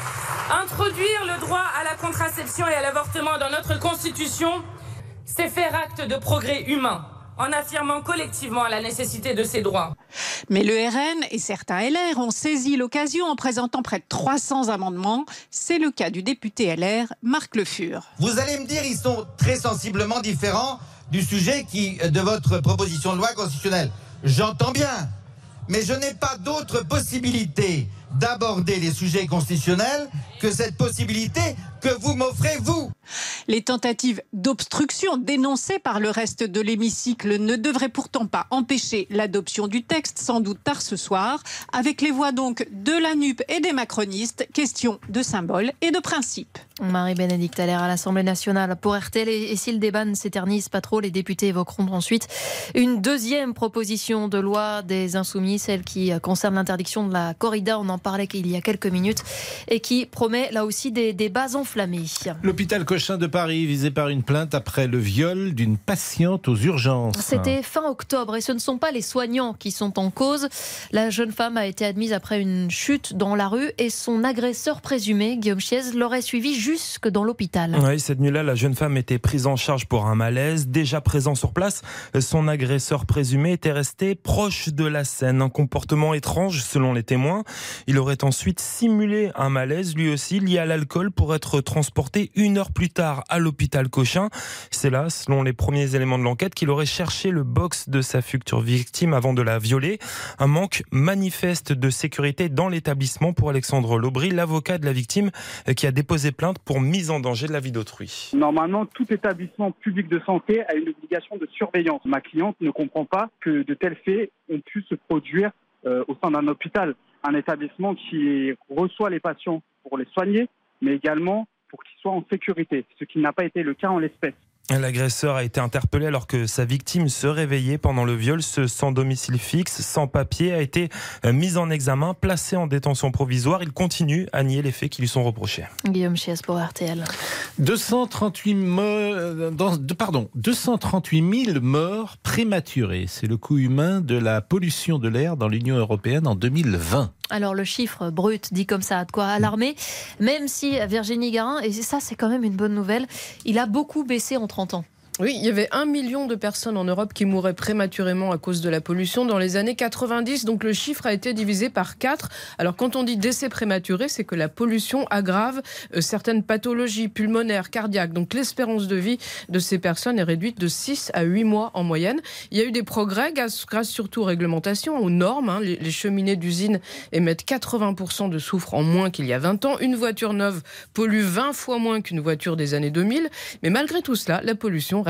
Introduire le droit à la contraception et à l'avortement dans notre Constitution, c'est faire acte de progrès humain, en affirmant collectivement la nécessité de ces droits. Mais le R N et certains L R ont saisi l'occasion en présentant près de trois cents amendements. C'est le cas du député L R, Marc Le Fur. Vous allez me dire, ils sont très sensiblement différents du sujet qui, de votre proposition de loi constitutionnelle. J'entends bien, mais je n'ai pas d'autre possibilité d'aborder les sujets constitutionnels que cette possibilité que vous m'offrez, vous. Les tentatives d'obstruction dénoncées par le reste de l'hémicycle ne devraient pourtant pas empêcher l'adoption du texte, sans doute tard ce soir, avec les voix donc de la N U P et des macronistes, question de symbole et de principe. Marie-Bénédicte Allaire à l'Assemblée nationale pour R T L. Et si le débat ne s'éternise pas trop, les députés évoqueront ensuite une deuxième proposition de loi des Insoumis, celle qui concerne l'interdiction de la corrida. On en parlait qu'il y a quelques minutes et qui promet là aussi des débats enflammés. L'hôpital Cochin de Paris visé par une plainte après le viol d'une patiente aux urgences. C'était fin octobre et ce ne sont pas les soignants qui sont en cause. La jeune femme a été admise après une chute dans la rue et son agresseur présumé, Guillaume Chiez, l'aurait suivi jusque dans l'hôpital. Oui, cette nuit-là, la jeune femme était prise en charge pour un malaise. Déjà présent sur place, son agresseur présumé était resté proche de la scène. Un comportement étrange selon les témoins. Il aurait ensuite simulé un malaise, lui aussi lié à l'alcool, pour être transporté une heure plus tard à l'hôpital Cochin. C'est là, selon les premiers éléments de l'enquête, qu'il aurait cherché le box de sa future victime avant de la violer. Un manque manifeste de sécurité dans l'établissement pour Alexandre Laubry, l'avocat de la victime, qui a déposé plainte pour mise en danger de la vie d'autrui. Normalement, tout établissement public de santé a une obligation de surveillance. Ma cliente ne comprend pas que de tels faits ont pu se produire euh, au sein d'un hôpital, un établissement qui reçoit les patients pour les soigner, mais également pour qu'ils soient en sécurité, ce qui n'a pas été le cas en l'espèce. L'agresseur a été interpellé alors que sa victime se réveillait pendant le viol. Ce sans domicile fixe, sans papier, a été mis en examen, placé en détention provisoire. Il continue à nier les faits qui lui sont reprochés. Guillaume Chiez pour R T L. deux cent trente-huit, mo- dans, pardon, deux cent trente-huit mille morts prématurées. C'est le coût humain de la pollution de l'air dans l'Union européenne en deux mille vingt. Alors le chiffre brut dit comme ça a de quoi alarmer, même si Virginie Garin, et ça c'est quand même une bonne nouvelle, il a beaucoup baissé en trente ans. Oui, il y avait un million de personnes en Europe qui mouraient prématurément à cause de la pollution dans les années quatre-vingt-dix. Donc le chiffre a été divisé par quatre. Alors quand on dit décès prématuré, c'est que la pollution aggrave euh, certaines pathologies pulmonaires, cardiaques. Donc l'espérance de vie de ces personnes est réduite de six à huit mois en moyenne. Il y a eu des progrès grâce, grâce surtout aux réglementations, aux normes. Hein. Les, les cheminées d'usines émettent quatre-vingts pour cent de soufre en moins qu'il y a vingt ans. Une voiture neuve pollue vingt fois moins qu'une voiture des années deux mille. Mais malgré tout cela, la pollution reste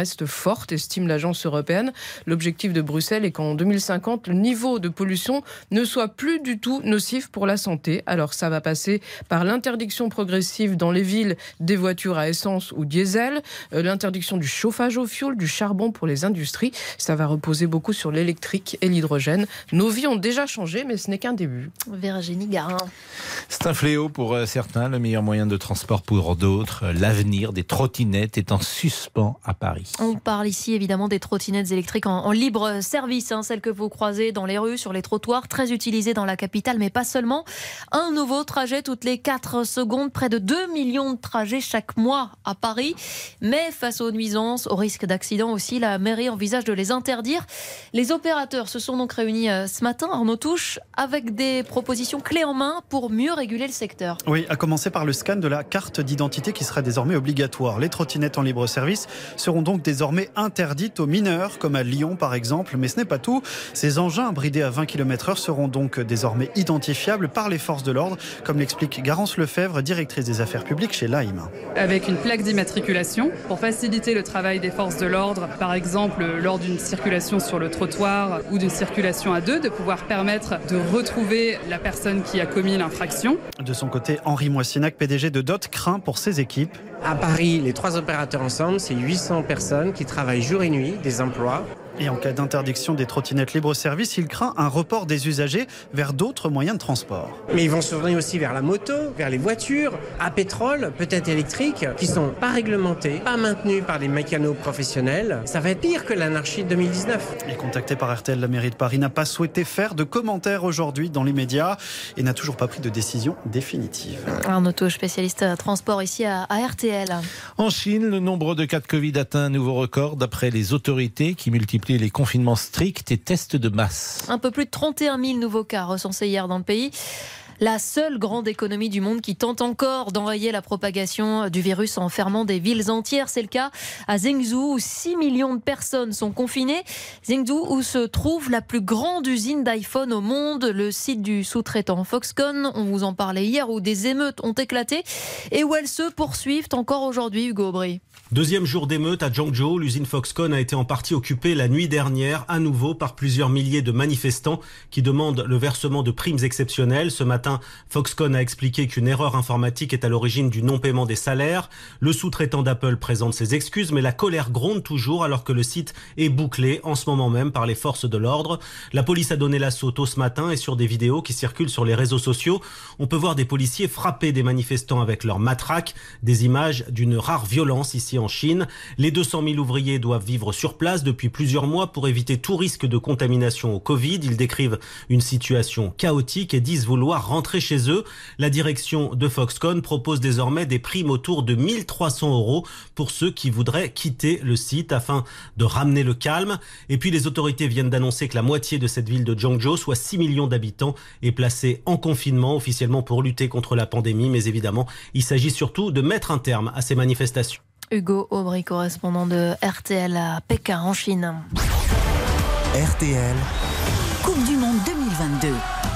reste forte, estime l'agence européenne. L'objectif de Bruxelles est qu'en deux mille cinquante, le niveau de pollution ne soit plus du tout nocif pour la santé. Alors ça va passer par l'interdiction progressive dans les villes des voitures à essence ou diesel, euh, l'interdiction du chauffage au fioul, du charbon pour les industries. Ça va reposer beaucoup sur l'électrique et l'hydrogène. Nos vies ont déjà changé, mais ce n'est qu'un début. Virginie Garin. C'est un fléau pour certains, le meilleur moyen de transport pour d'autres. L'avenir des trottinettes est en suspens à Paris. On parle ici évidemment des trottinettes électriques en, en libre service, hein, celles que vous croisez dans les rues, sur les trottoirs, très utilisées dans la capitale, mais pas seulement. Un nouveau trajet toutes les quatre secondes, près de deux millions de trajets chaque mois à Paris. Mais face aux nuisances, au risque d'accident aussi, la mairie envisage de les interdire. Les opérateurs se sont donc réunis ce matin, Arnaud Touche, avec des propositions clés en main pour mieux réguler le secteur. Oui, à commencer par le scan de la carte d'identité qui sera désormais obligatoire. Les trottinettes en libre service seront donc désormais interdites aux mineurs, comme à Lyon par exemple. Mais ce n'est pas tout. Ces engins bridés à vingt kilomètres heure seront donc désormais identifiables par les forces de l'ordre, comme l'explique Garance Lefebvre, directrice des affaires publiques chez Lime. Avec une plaque d'immatriculation pour faciliter le travail des forces de l'ordre, par exemple lors d'une circulation sur le trottoir ou d'une circulation à deux, de pouvoir permettre de retrouver la personne qui a commis l'infraction. De son côté, Henri Moissinac, P D G de D O T, craint pour ses équipes. À Paris, les trois opérateurs ensemble, c'est huit cents personnes qui travaillent jour et nuit, des emplois. Et en cas d'interdiction des trottinettes libre-service, il craint un report des usagers vers d'autres moyens de transport. Mais ils vont se tourner aussi vers la moto, vers les voitures, à pétrole, peut-être électriques, qui ne sont pas réglementées, pas maintenues par des mécanos professionnels. Ça va être pire que l'anarchie de deux mille dix-neuf. Et contacté par R T L, la mairie de Paris n'a pas souhaité faire de commentaires aujourd'hui dans les médias et n'a toujours pas pris de décision définitive. Arnaud Touche, spécialiste transport ici à R T L. En Chine, le nombre de cas de Covid atteint un nouveau record d'après les autorités qui multiplient les confinements stricts et tests de masse. Un peu plus de trente et un mille nouveaux cas recensés hier dans le pays. La seule grande économie du monde qui tente encore d'enrayer la propagation du virus en fermant des villes entières. C'est le cas à Zhengzhou où six millions de personnes sont confinées. Zhengzhou où se trouve la plus grande usine d'iPhone au monde, le site du sous-traitant Foxconn. On vous en parlait hier, où des émeutes ont éclaté et où elles se poursuivent encore aujourd'hui, Hugo Aubry. Deuxième jour d'émeute à Zhengzhou, l'usine Foxconn a été en partie occupée la nuit dernière, à nouveau par plusieurs milliers de manifestants qui demandent le versement de primes exceptionnelles. Ce matin, Foxconn a expliqué qu'une erreur informatique est à l'origine du non-paiement des salaires. Le sous-traitant d'Apple présente ses excuses, mais la colère gronde toujours alors que le site est bouclé en ce moment même par les forces de l'ordre. La police a donné l'assaut tôt ce matin et sur des vidéos qui circulent sur les réseaux sociaux, on peut voir des policiers frapper des manifestants avec leurs matraques, des images d'une rare violence ici en Chine. Les deux cent mille ouvriers doivent vivre sur place depuis plusieurs mois pour éviter tout risque de contamination au Covid. Ils décrivent une situation chaotique et disent vouloir rentrer chez eux. La direction de Foxconn propose désormais des primes autour de mille trois cents euros pour ceux qui voudraient quitter le site afin de ramener le calme. Et puis les autorités viennent d'annoncer que la moitié de cette ville de Zhengzhou, soit six millions d'habitants, est placée en confinement officiellement pour lutter contre la pandémie. Mais évidemment, il s'agit surtout de mettre un terme à ces manifestations. Hugo Aubry, correspondant de R T L à Pékin, en Chine. R T L. Coupe du Monde deux mille vingt-deux.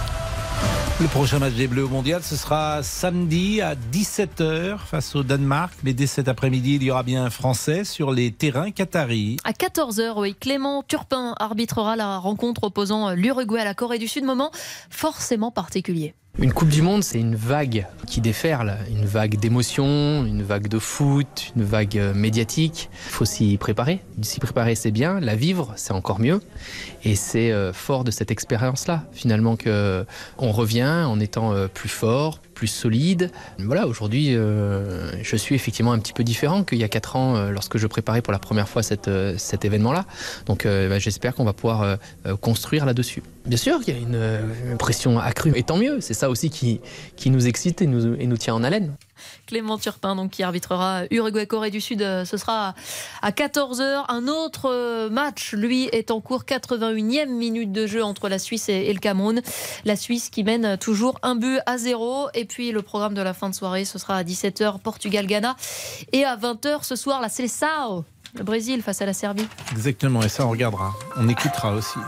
Le prochain match des Bleus au Mondial, ce sera samedi à dix-sept heures face au Danemark. Mais dès cet après-midi, il y aura bien un Français sur les terrains qataris. À quatorze heures, oui, Clément Turpin arbitrera la rencontre opposant l'Uruguay à la Corée du Sud. Moment forcément particulier. Une Coupe du Monde, c'est une vague qui déferle, une vague d'émotions, une vague de foot, une vague médiatique. Il faut s'y préparer. S'y préparer, c'est bien. La vivre, c'est encore mieux. Et c'est fort de cette expérience-là, finalement, qu'on revient en étant plus fort, plus solide. Voilà, aujourd'hui, euh, je suis effectivement un petit peu différent qu'il y a quatre ans, euh, lorsque je préparais pour la première fois cette, euh, cet événement-là. Donc euh, bah, j'espère qu'on va pouvoir euh, construire là-dessus. Bien sûr qu'il y a une, une pression accrue, et tant mieux, c'est ça aussi qui, qui nous excite et nous, et nous tient en haleine. Clément Turpin, donc, qui arbitrera Uruguay-Corée du Sud, ce sera à quatorze heures. Un autre match, lui, est en cours, quatre-vingt-unième minute de jeu entre la Suisse et le Cameroun. La Suisse qui mène toujours un but à zéro. Et puis le programme de la fin de soirée, ce sera à dix-sept heures, Portugal-Ghana. Et à vingt heures ce soir, la Seleção, le Brésil face à la Serbie. Exactement, et ça on regardera, on écoutera aussi.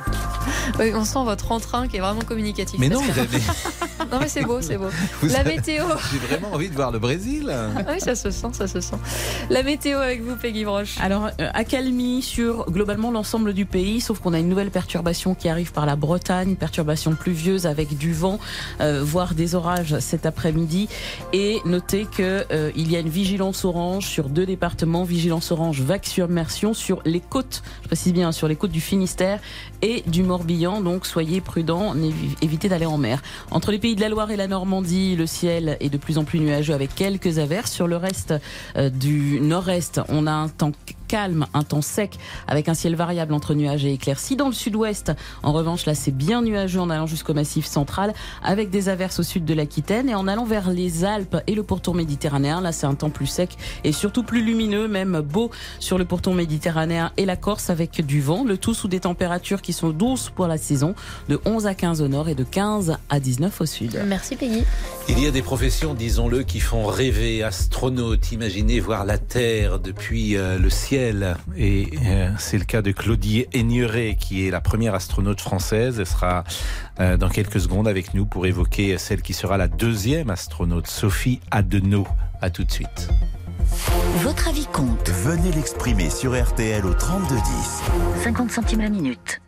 Oui, on sent votre entrain qui est vraiment communicatif. Mais non, que... vous avez... non mais c'est beau, c'est beau. Vous La avez... météo. J'ai vraiment envie de voir le Brésil. Oui, ça se sent, ça se sent. La météo avec vous, Peggy Broche. Alors, euh, accalmie sur globalement l'ensemble du pays, sauf qu'on a une nouvelle perturbation qui arrive par la Bretagne, perturbation pluvieuse avec du vent, euh, voire des orages cet après-midi. Et notez que euh, il y a une vigilance orange sur deux départements, vigilance orange vague submersion sur les côtes, je précise bien, sur les côtes du Finistère et du Morbihan. Donc soyez prudents, évitez d'aller en mer. Entre les pays de la Loire et la Normandie, le ciel est de plus en plus nuageux avec quelques averses. Sur le reste euh, du nord-est, on a un temps calme, un temps sec avec un ciel variable entre nuages et éclaircies. Dans le sud-ouest, en revanche, là c'est bien nuageux en allant jusqu'au massif central avec des averses au sud de l'Aquitaine, et en allant vers les Alpes et le pourtour méditerranéen, là c'est un temps plus sec et surtout plus lumineux, même beau sur le pourtour méditerranéen et la Corse avec du vent, le tout sous des températures qui sont douces pour la saison, de onze à quinze au nord et de quinze à dix-neuf au sud. Merci Peggy. Il y a des professions, disons-le, qui font rêver. Astronaute, imaginez voir la Terre depuis euh, le ciel. Et euh, c'est le cas de Claudie Aigneret, qui est la première astronaute française. Elle sera euh, dans quelques secondes avec nous pour évoquer celle qui sera la deuxième astronaute, Sophie Adenau. À tout de suite. Votre avis compte. Venez l'exprimer sur R T L au trente-deux dix. cinquante centimes la minute.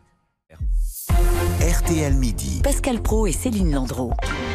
R T L Midi. Pascal Praud et Céline Landreau.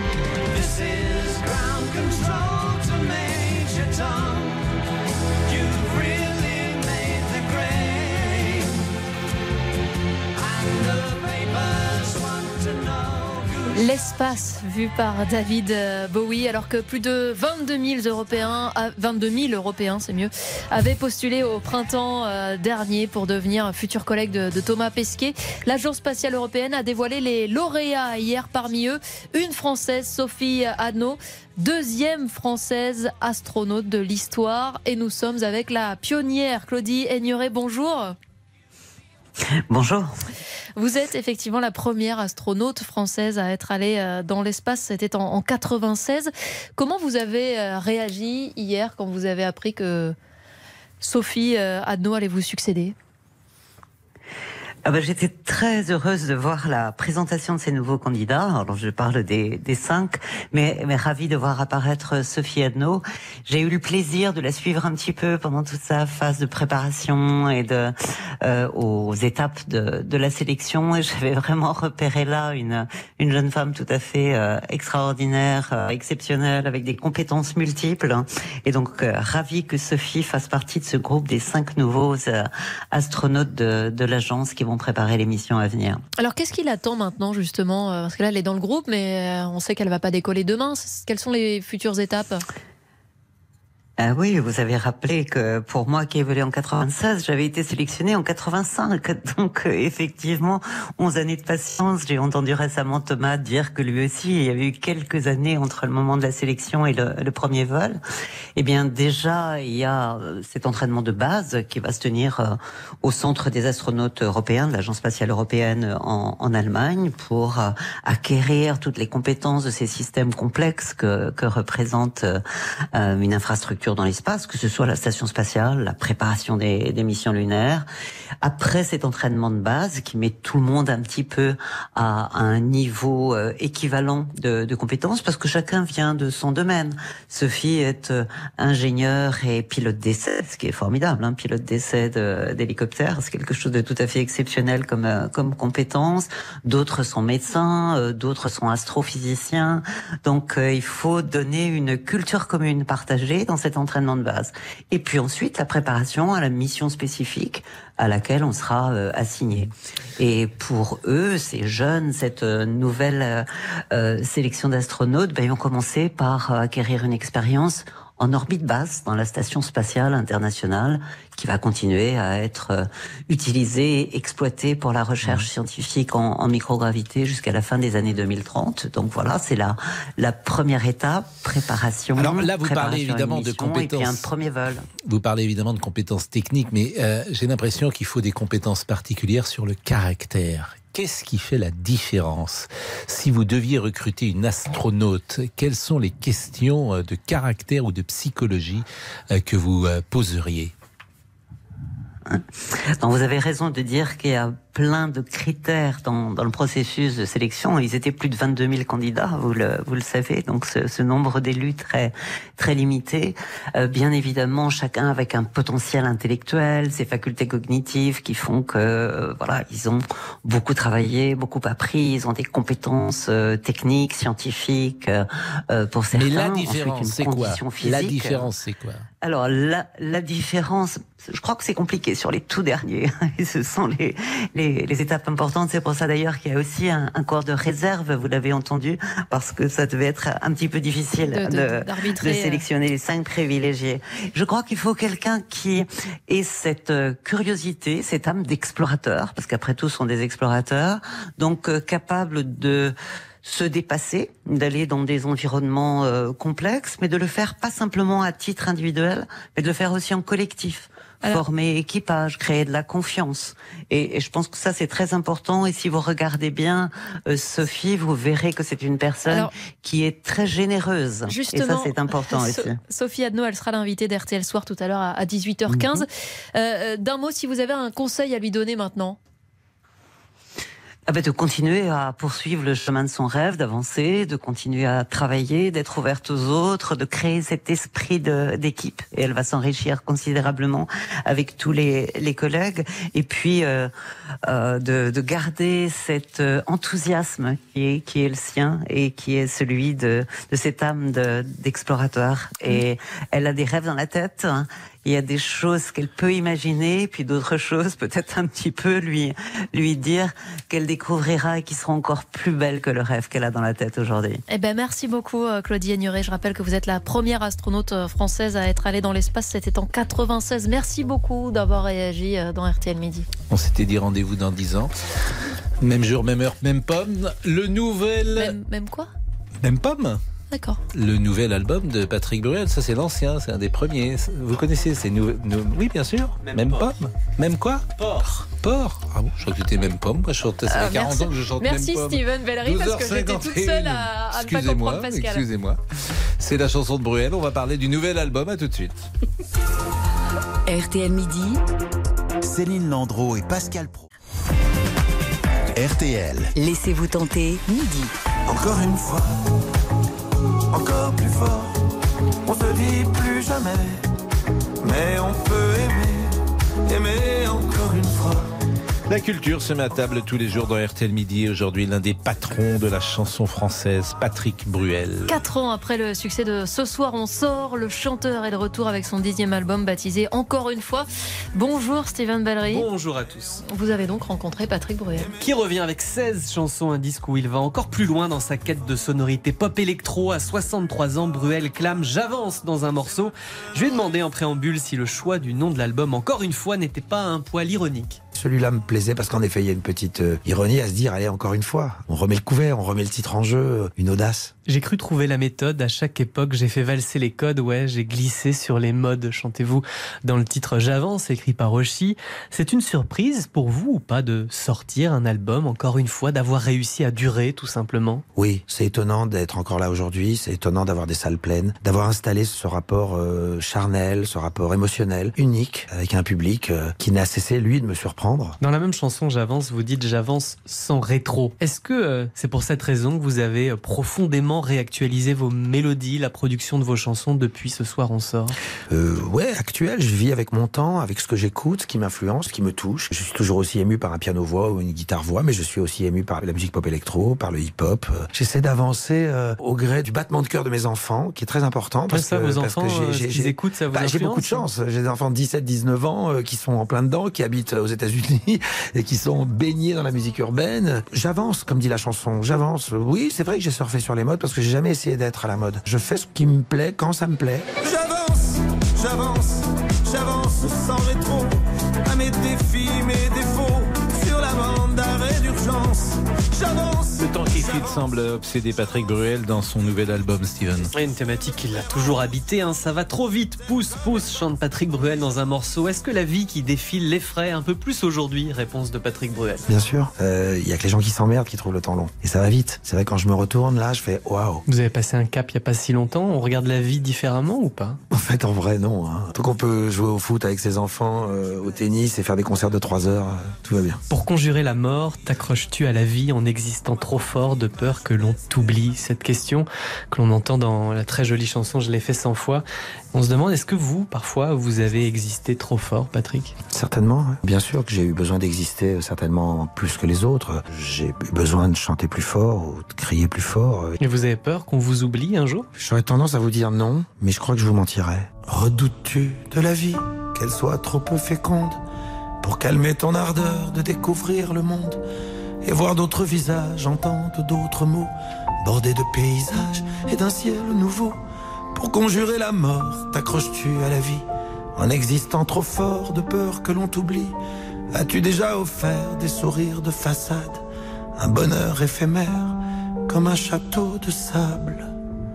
L'espace vu par David Bowie, alors que plus de vingt-deux mille Européens, vingt-deux mille Européens, c'est mieux, avaient postulé au printemps dernier pour devenir futurs collègues de, de Thomas Pesquet. L'Agence spatiale européenne a dévoilé les lauréats hier, parmi eux une Française, Sophie Adenau, deuxième Française astronaute de l'histoire. Et nous sommes avec la pionnière Claudie Aigneret. Bonjour. Bonjour. Vous êtes effectivement la première astronaute française à être allée dans l'espace. C'était en quatre-vingt-seize. Comment vous avez réagi hier quand vous avez appris que Sophie Adenau allait vous succéder ? Ah ben, j'étais très heureuse de voir la présentation de ces nouveaux candidats. Alors, je parle des, des cinq, mais, mais ravie de voir apparaître Sophie Adenau. J'ai eu le plaisir de la suivre un petit peu pendant toute sa phase de préparation et de euh, aux étapes de, de la sélection. Et j'avais vraiment repéré là une, une jeune femme tout à fait euh, extraordinaire, euh, exceptionnelle, avec des compétences multiples. Et donc, euh, ravie que Sophie fasse partie de ce groupe des cinq nouveaux euh, astronautes de, de l'agence qui vont préparer les missions à venir. Alors qu'est-ce qu'il attend maintenant justement ? Parce que là elle est dans le groupe, mais on sait qu'elle ne va pas décoller demain. Quelles sont les futures étapes ? Ah oui, vous avez rappelé que pour moi qui ai volé en quatre-vingt-seize, j'avais été sélectionnée en quatre-vingt-cinq. Donc euh, effectivement, onze années de patience. J'ai entendu récemment Thomas dire que lui aussi, il y avait eu quelques années entre le moment de la sélection et le, le premier vol. Eh bien déjà, il y a cet entraînement de base qui va se tenir euh, au centre des astronautes européens de l'Agence spatiale européenne en, en Allemagne pour euh, acquérir toutes les compétences de ces systèmes complexes que, que représente euh, une infrastructure dans l'espace, que ce soit la station spatiale, la préparation des, des missions lunaires. Après cet entraînement de base qui met tout le monde un petit peu à, à un niveau euh, équivalent de, de compétences, parce que chacun vient de son domaine. Sophie est euh, ingénieure et pilote d'essai, ce qui est formidable, hein, pilote d'essai de, d'hélicoptère, c'est quelque chose de tout à fait exceptionnel comme, euh, comme compétence. D'autres sont médecins, euh, d'autres sont astrophysiciens. Donc euh, il faut donner une culture commune partagée dans cet entraînement de base. Et puis ensuite, la préparation à la mission spécifique à laquelle on sera euh, assigné. Et pour eux, ces jeunes, cette euh, nouvelle euh, sélection d'astronautes, ben, ils ont commencé par acquérir une expérience en orbite basse dans la station spatiale internationale qui va continuer à être euh, utilisée et exploitée pour la recherche scientifique en, en microgravité jusqu'à la fin des années deux mille trente. Donc voilà, c'est la, la première étape, préparation. Alors là, vous parlez évidemment de compétences. Et puis un premier vol. Vous parlez évidemment de compétences techniques, mais euh, j'ai l'impression qu'il faut des compétences particulières sur le caractère. Qu'est-ce qui fait la différence ? Si vous deviez recruter une astronaute, quelles sont les questions de caractère ou de psychologie que vous poseriez ? Donc vous avez raison de dire qu'il y a plein de critères dans, dans le processus de sélection. Ils étaient plus de vingt-deux mille candidats, vous le, vous le savez, donc ce, ce nombre d'élus très, très limité. Euh, bien évidemment, chacun avec un potentiel intellectuel, ses facultés cognitives qui font que, euh, voilà, ils ont beaucoup travaillé, beaucoup appris, ils ont des compétences euh, techniques, scientifiques, euh, pour certains. Mais la différence, c'est quoi ? La différence, c'est quoi ? Alors, la, la différence, je crois que c'est compliqué sur les tout derniers. Et ce sont les, les, les étapes importantes. C'est pour ça d'ailleurs qu'il y a aussi un, un corps de réserve, vous l'avez entendu, parce que ça devait être un petit peu difficile de, de, de, de sélectionner les cinq privilégiés. Je crois qu'il faut quelqu'un qui ait cette curiosité, cette âme d'explorateur, parce qu'après tout, ce sont des explorateurs, donc euh, capable de se dépasser, d'aller dans des environnements euh, complexes, mais de le faire pas simplement à titre individuel, mais de le faire aussi en collectif. Alors, former équipage, créer de la confiance. Et, et je pense que ça, c'est très important. Et si vous regardez bien euh, Sophie, vous verrez que c'est une personne Alors, qui est très généreuse. Justement, et ça, c'est important so- aussi. Sophie Adno, elle sera l'invitée d'R T L Soir tout à l'heure à, à dix-huit heures quinze. Mm-hmm. Euh, d'un mot, si vous avez un conseil à lui donner maintenant. Ah ben de continuer à poursuivre le chemin de son rêve, d'avancer, de continuer à travailler, d'être ouverte aux autres, de créer cet esprit de, d'équipe. Et elle va s'enrichir considérablement avec tous les, les collègues. Et puis euh, euh, de, de garder cet enthousiasme qui est, qui est le sien et qui est celui de, de cette âme de, d'explorateur. Et elle a des rêves dans la tête. Hein. Il y a des choses qu'elle peut imaginer, puis d'autres choses peut-être un petit peu lui lui dire qu'elle découvrira et qui seront encore plus belles que le rêve qu'elle a dans la tête aujourd'hui. Eh ben merci beaucoup Claudie Aigneret. Je rappelle que vous êtes la première astronaute française à être allée dans l'espace. C'était en quatre-vingt-seize. Merci beaucoup d'avoir réagi dans R T L Midi. On s'était dit rendez-vous dans dix ans. Même jour, même heure, même pomme. Le nouvel... Même, même quoi ? Même pomme. D'accord. Le nouvel album de Patrick Bruel, ça c'est l'ancien, c'est un des premiers. Vous connaissez ces nouveaux... Oui, bien sûr. Même, même pomme. Même quoi ? Porc. Porc. Ah bon, je crois que j'étais même pomme. Moi, je chantais, ça fait quarante merci. Ans que je chante merci même pomme. Merci Steven Bellery, parce que j'étais toute seule à, à ne pas comprendre Pascal. Excusez-moi. C'est la chanson de Bruel. On va parler du nouvel album. À tout de suite. R T L Midi. Céline Landreau et Pascal Praud. R T L. Laissez-vous tenter, midi. Encore une fois. Encore plus fort, on se dit plus jamais, mais on peut aimer, aimer encore une fois. La culture se met à table tous les jours dans R T L Midi. Aujourd'hui, l'un des patrons de la chanson française, Patrick Bruel. Quatre ans après le succès de Ce soir on sort, le chanteur est de retour avec son dixième album baptisé Encore une fois. Bonjour Steven Bellery. Bonjour à tous. Vous avez donc rencontré Patrick Bruel, qui revient avec seize chansons, un disque où il va encore plus loin dans sa quête de sonorité pop électro. À soixante-trois ans, Bruel clame « J'avance » dans un morceau. Je lui ai demandé en préambule si le choix du nom de l'album Encore une fois n'était pas un poil ironique. Celui-là me plaisait parce qu'en effet, il y a une petite euh, ironie à se dire, allez, encore une fois, on remet le couvert, on remet le titre en jeu, euh, une audace. J'ai cru trouver la méthode, à chaque époque, j'ai fait valser les codes, ouais, j'ai glissé sur les modes, chantez-vous dans le titre J'avance, écrit par Oshi. C'est une surprise pour vous ou pas de sortir un album, encore une fois, d'avoir réussi à durer, tout simplement? Oui, c'est étonnant d'être encore là aujourd'hui, c'est étonnant d'avoir des salles pleines, d'avoir installé ce rapport euh, charnel, ce rapport émotionnel, unique, avec un public euh, qui n'a cessé, lui, de me surprendre. Dans la même chanson J'avance, vous dites J'avance sans rétro. Est-ce que euh, c'est pour cette raison que vous avez euh, profondément réactualisé vos mélodies, la production de vos chansons depuis Ce soir on sort? euh, Ouais, actuel, je vis avec mon temps, avec ce que j'écoute, ce qui m'influence, ce qui me touche. Je suis toujours aussi ému par un piano-voix ou une guitare-voix, mais je suis aussi ému par la musique pop-électro, par le hip-hop. J'essaie d'avancer euh, au gré du battement de cœur de mes enfants, qui est très important. Parce ça, que, vos parce enfants, que j'ai, j'ai, ce qu'ils écoutent, ça vous bah, influence? J'ai beaucoup de chance. J'ai des enfants de dix-sept dix-neuf ans euh, qui sont en plein dedans, qui habitent aux États-Unis et qui sont baignés dans la musique urbaine. J'avance, comme dit la chanson, j'avance. Oui, c'est vrai que j'ai surfé sur les modes parce que j'ai jamais essayé d'être à la mode. Je fais ce qui me plaît quand ça me plaît. J'avance, j'avance, j'avance sans rétro, à mes défis, mes défauts, sur la bande d'arrêt d'urgence. J'avance. Le temps qui file semble obséder Patrick Bruel dans son nouvel album, Steven. Une thématique qui l'a toujours habité, hein. Ça va trop vite, pousse, pousse, chante Patrick Bruel dans un morceau. Est-ce que la vie qui défile l'effraie un peu plus aujourd'hui? Réponse de Patrick Bruel. Bien sûr, il euh, y a que les gens qui s'emmerdent qui trouvent le temps long. Et ça va vite. C'est vrai, quand je me retourne, là, je fais waouh. Vous avez passé un cap il n'y a pas si longtemps, on regarde la vie différemment ou pas? En fait, en vrai, non. Hein. Tant qu'on peut jouer au foot avec ses enfants, euh, au tennis et faire des concerts de trois heures, euh, tout va bien. Pour conjurer la mort, t'accroches-tu à la vie en existant trop fort de peur que l'on t'oublie? Cette question que l'on entend dans la très jolie chanson « Je l'ai fait cent fois ». On se demande, est-ce que vous, parfois, vous avez existé trop fort, Patrick? Certainement. Ouais. Bien sûr que j'ai eu besoin d'exister certainement plus que les autres. J'ai eu besoin de chanter plus fort ou de crier plus fort. Et vous avez peur qu'on vous oublie un jour? J'aurais tendance à vous dire non, mais je crois que je vous mentirais. Redoutes-tu de la vie, qu'elle soit trop peu féconde, pour calmer ton ardeur de découvrir le monde et voir d'autres visages, entendre d'autres mots, bordés de paysages et d'un ciel nouveau? Pour conjurer la mort, t'accroches-tu à la vie en existant trop fort de peur que l'on t'oublie? As-tu déjà offert des sourires de façade, un bonheur éphémère comme un château de sable?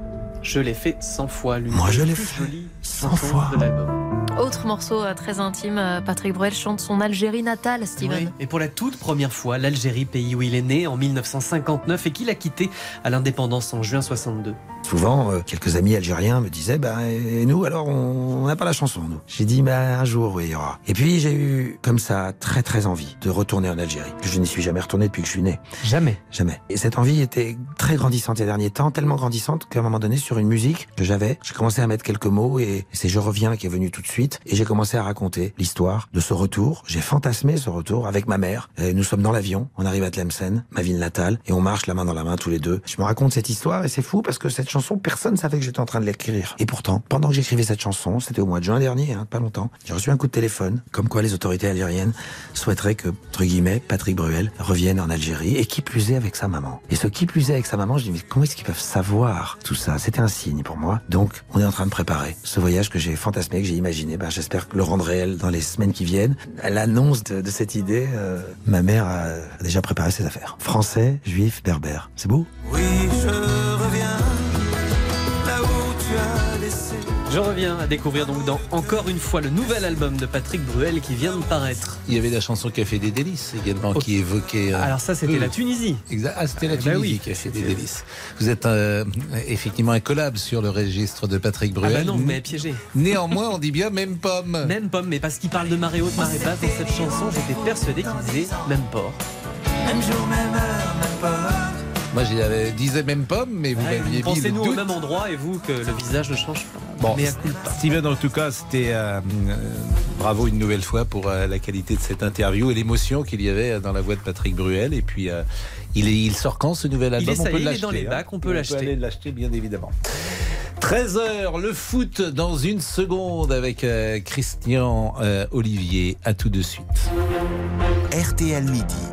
Je l'ai fait cent fois, l'une Moi je l'ai plus fait jolie cent fois. de l'album. Autre morceau euh, très intime, euh, Patrick Bruel chante son Algérie natale, Steven. Oui, et pour la toute première fois, l'Algérie, pays où il est né en mille neuf cent cinquante-neuf et qu'il a quitté à l'indépendance en juin soixante-deux. Souvent, euh, quelques amis algériens me disaient bah, et nous alors on n'a pas la chanson nous. J'ai dit bah, un jour oui il y aura. Et puis j'ai eu comme ça très très envie de retourner en Algérie. Je n'y suis jamais retourné depuis que je suis né. Jamais. Jamais. Et cette envie était très grandissante ces derniers temps, tellement grandissante qu'à un moment donné sur une musique que j'avais, j'ai commencé à mettre quelques mots et c'est Je reviens qui est venu tout de suite et j'ai commencé à raconter l'histoire de ce retour. J'ai fantasmé ce retour avec ma mère. Et nous sommes dans l'avion, on arrive à Tlemcen, ma ville natale, et on marche la main dans la main tous les deux. Je me raconte cette histoire et c'est fou parce que cette chanson, personne ne savait que j'étais en train de l'écrire. Et pourtant, pendant que j'écrivais cette chanson, c'était au mois de juin dernier, hein, pas longtemps, j'ai reçu un coup de téléphone, comme quoi les autorités algériennes souhaiteraient que, entre guillemets, Patrick Bruel revienne en Algérie, et qui plus est avec sa maman. Et ce qui plus est avec sa maman, je dis, mais comment est-ce qu'ils peuvent savoir tout ça? C'était un signe pour moi. Donc, on est en train de préparer ce voyage que j'ai fantasmé, que j'ai imaginé. Ben, j'espère le rendre réel dans les semaines qui viennent. À l'annonce de, de cette idée, euh, ma mère a déjà préparé ses affaires. Français, juif, berbère. C'est beau? Oui, je reviens là où tu as laissé. Je reviens à découvrir donc dans encore une fois le nouvel album de Patrick Bruel qui vient de paraître. Il y avait la chanson Café des délices également oh. qui évoquait. Euh... Alors ça c'était oui. la Tunisie. Exact. Ah c'était la eh Tunisie ben oui. qui a fait des délices. Vous êtes euh, effectivement incollable sur le registre de Patrick Bruel. Ah bah non, vous m'avez piégé. Néanmoins on dit bien même pomme. Même pomme, mais parce qu'il parle de marée haute, marée basse dans cette chanson, j'étais persuadé qu'il disait même port. Même jour, même heure, même port. Moi, je disais même pomme, mais vous ouais, m'aviez dit. Pensez-nous au même endroit et vous que le visage ne change pas. Bon, mais Steven, en tout cas, c'était euh, euh, bravo une nouvelle fois pour euh, la qualité de cette interview et l'émotion qu'il y avait dans la voix de Patrick Bruel. Et puis, euh, il, est, il sort quand ce nouvel album? Il est, on ça, peut il l'acheter. est dans les bacs, on peut on l'acheter. On peut aller l'acheter, bien évidemment. treize heures, le foot dans une seconde avec euh, Christian euh, Olivier. À tout de suite. R T L Midi.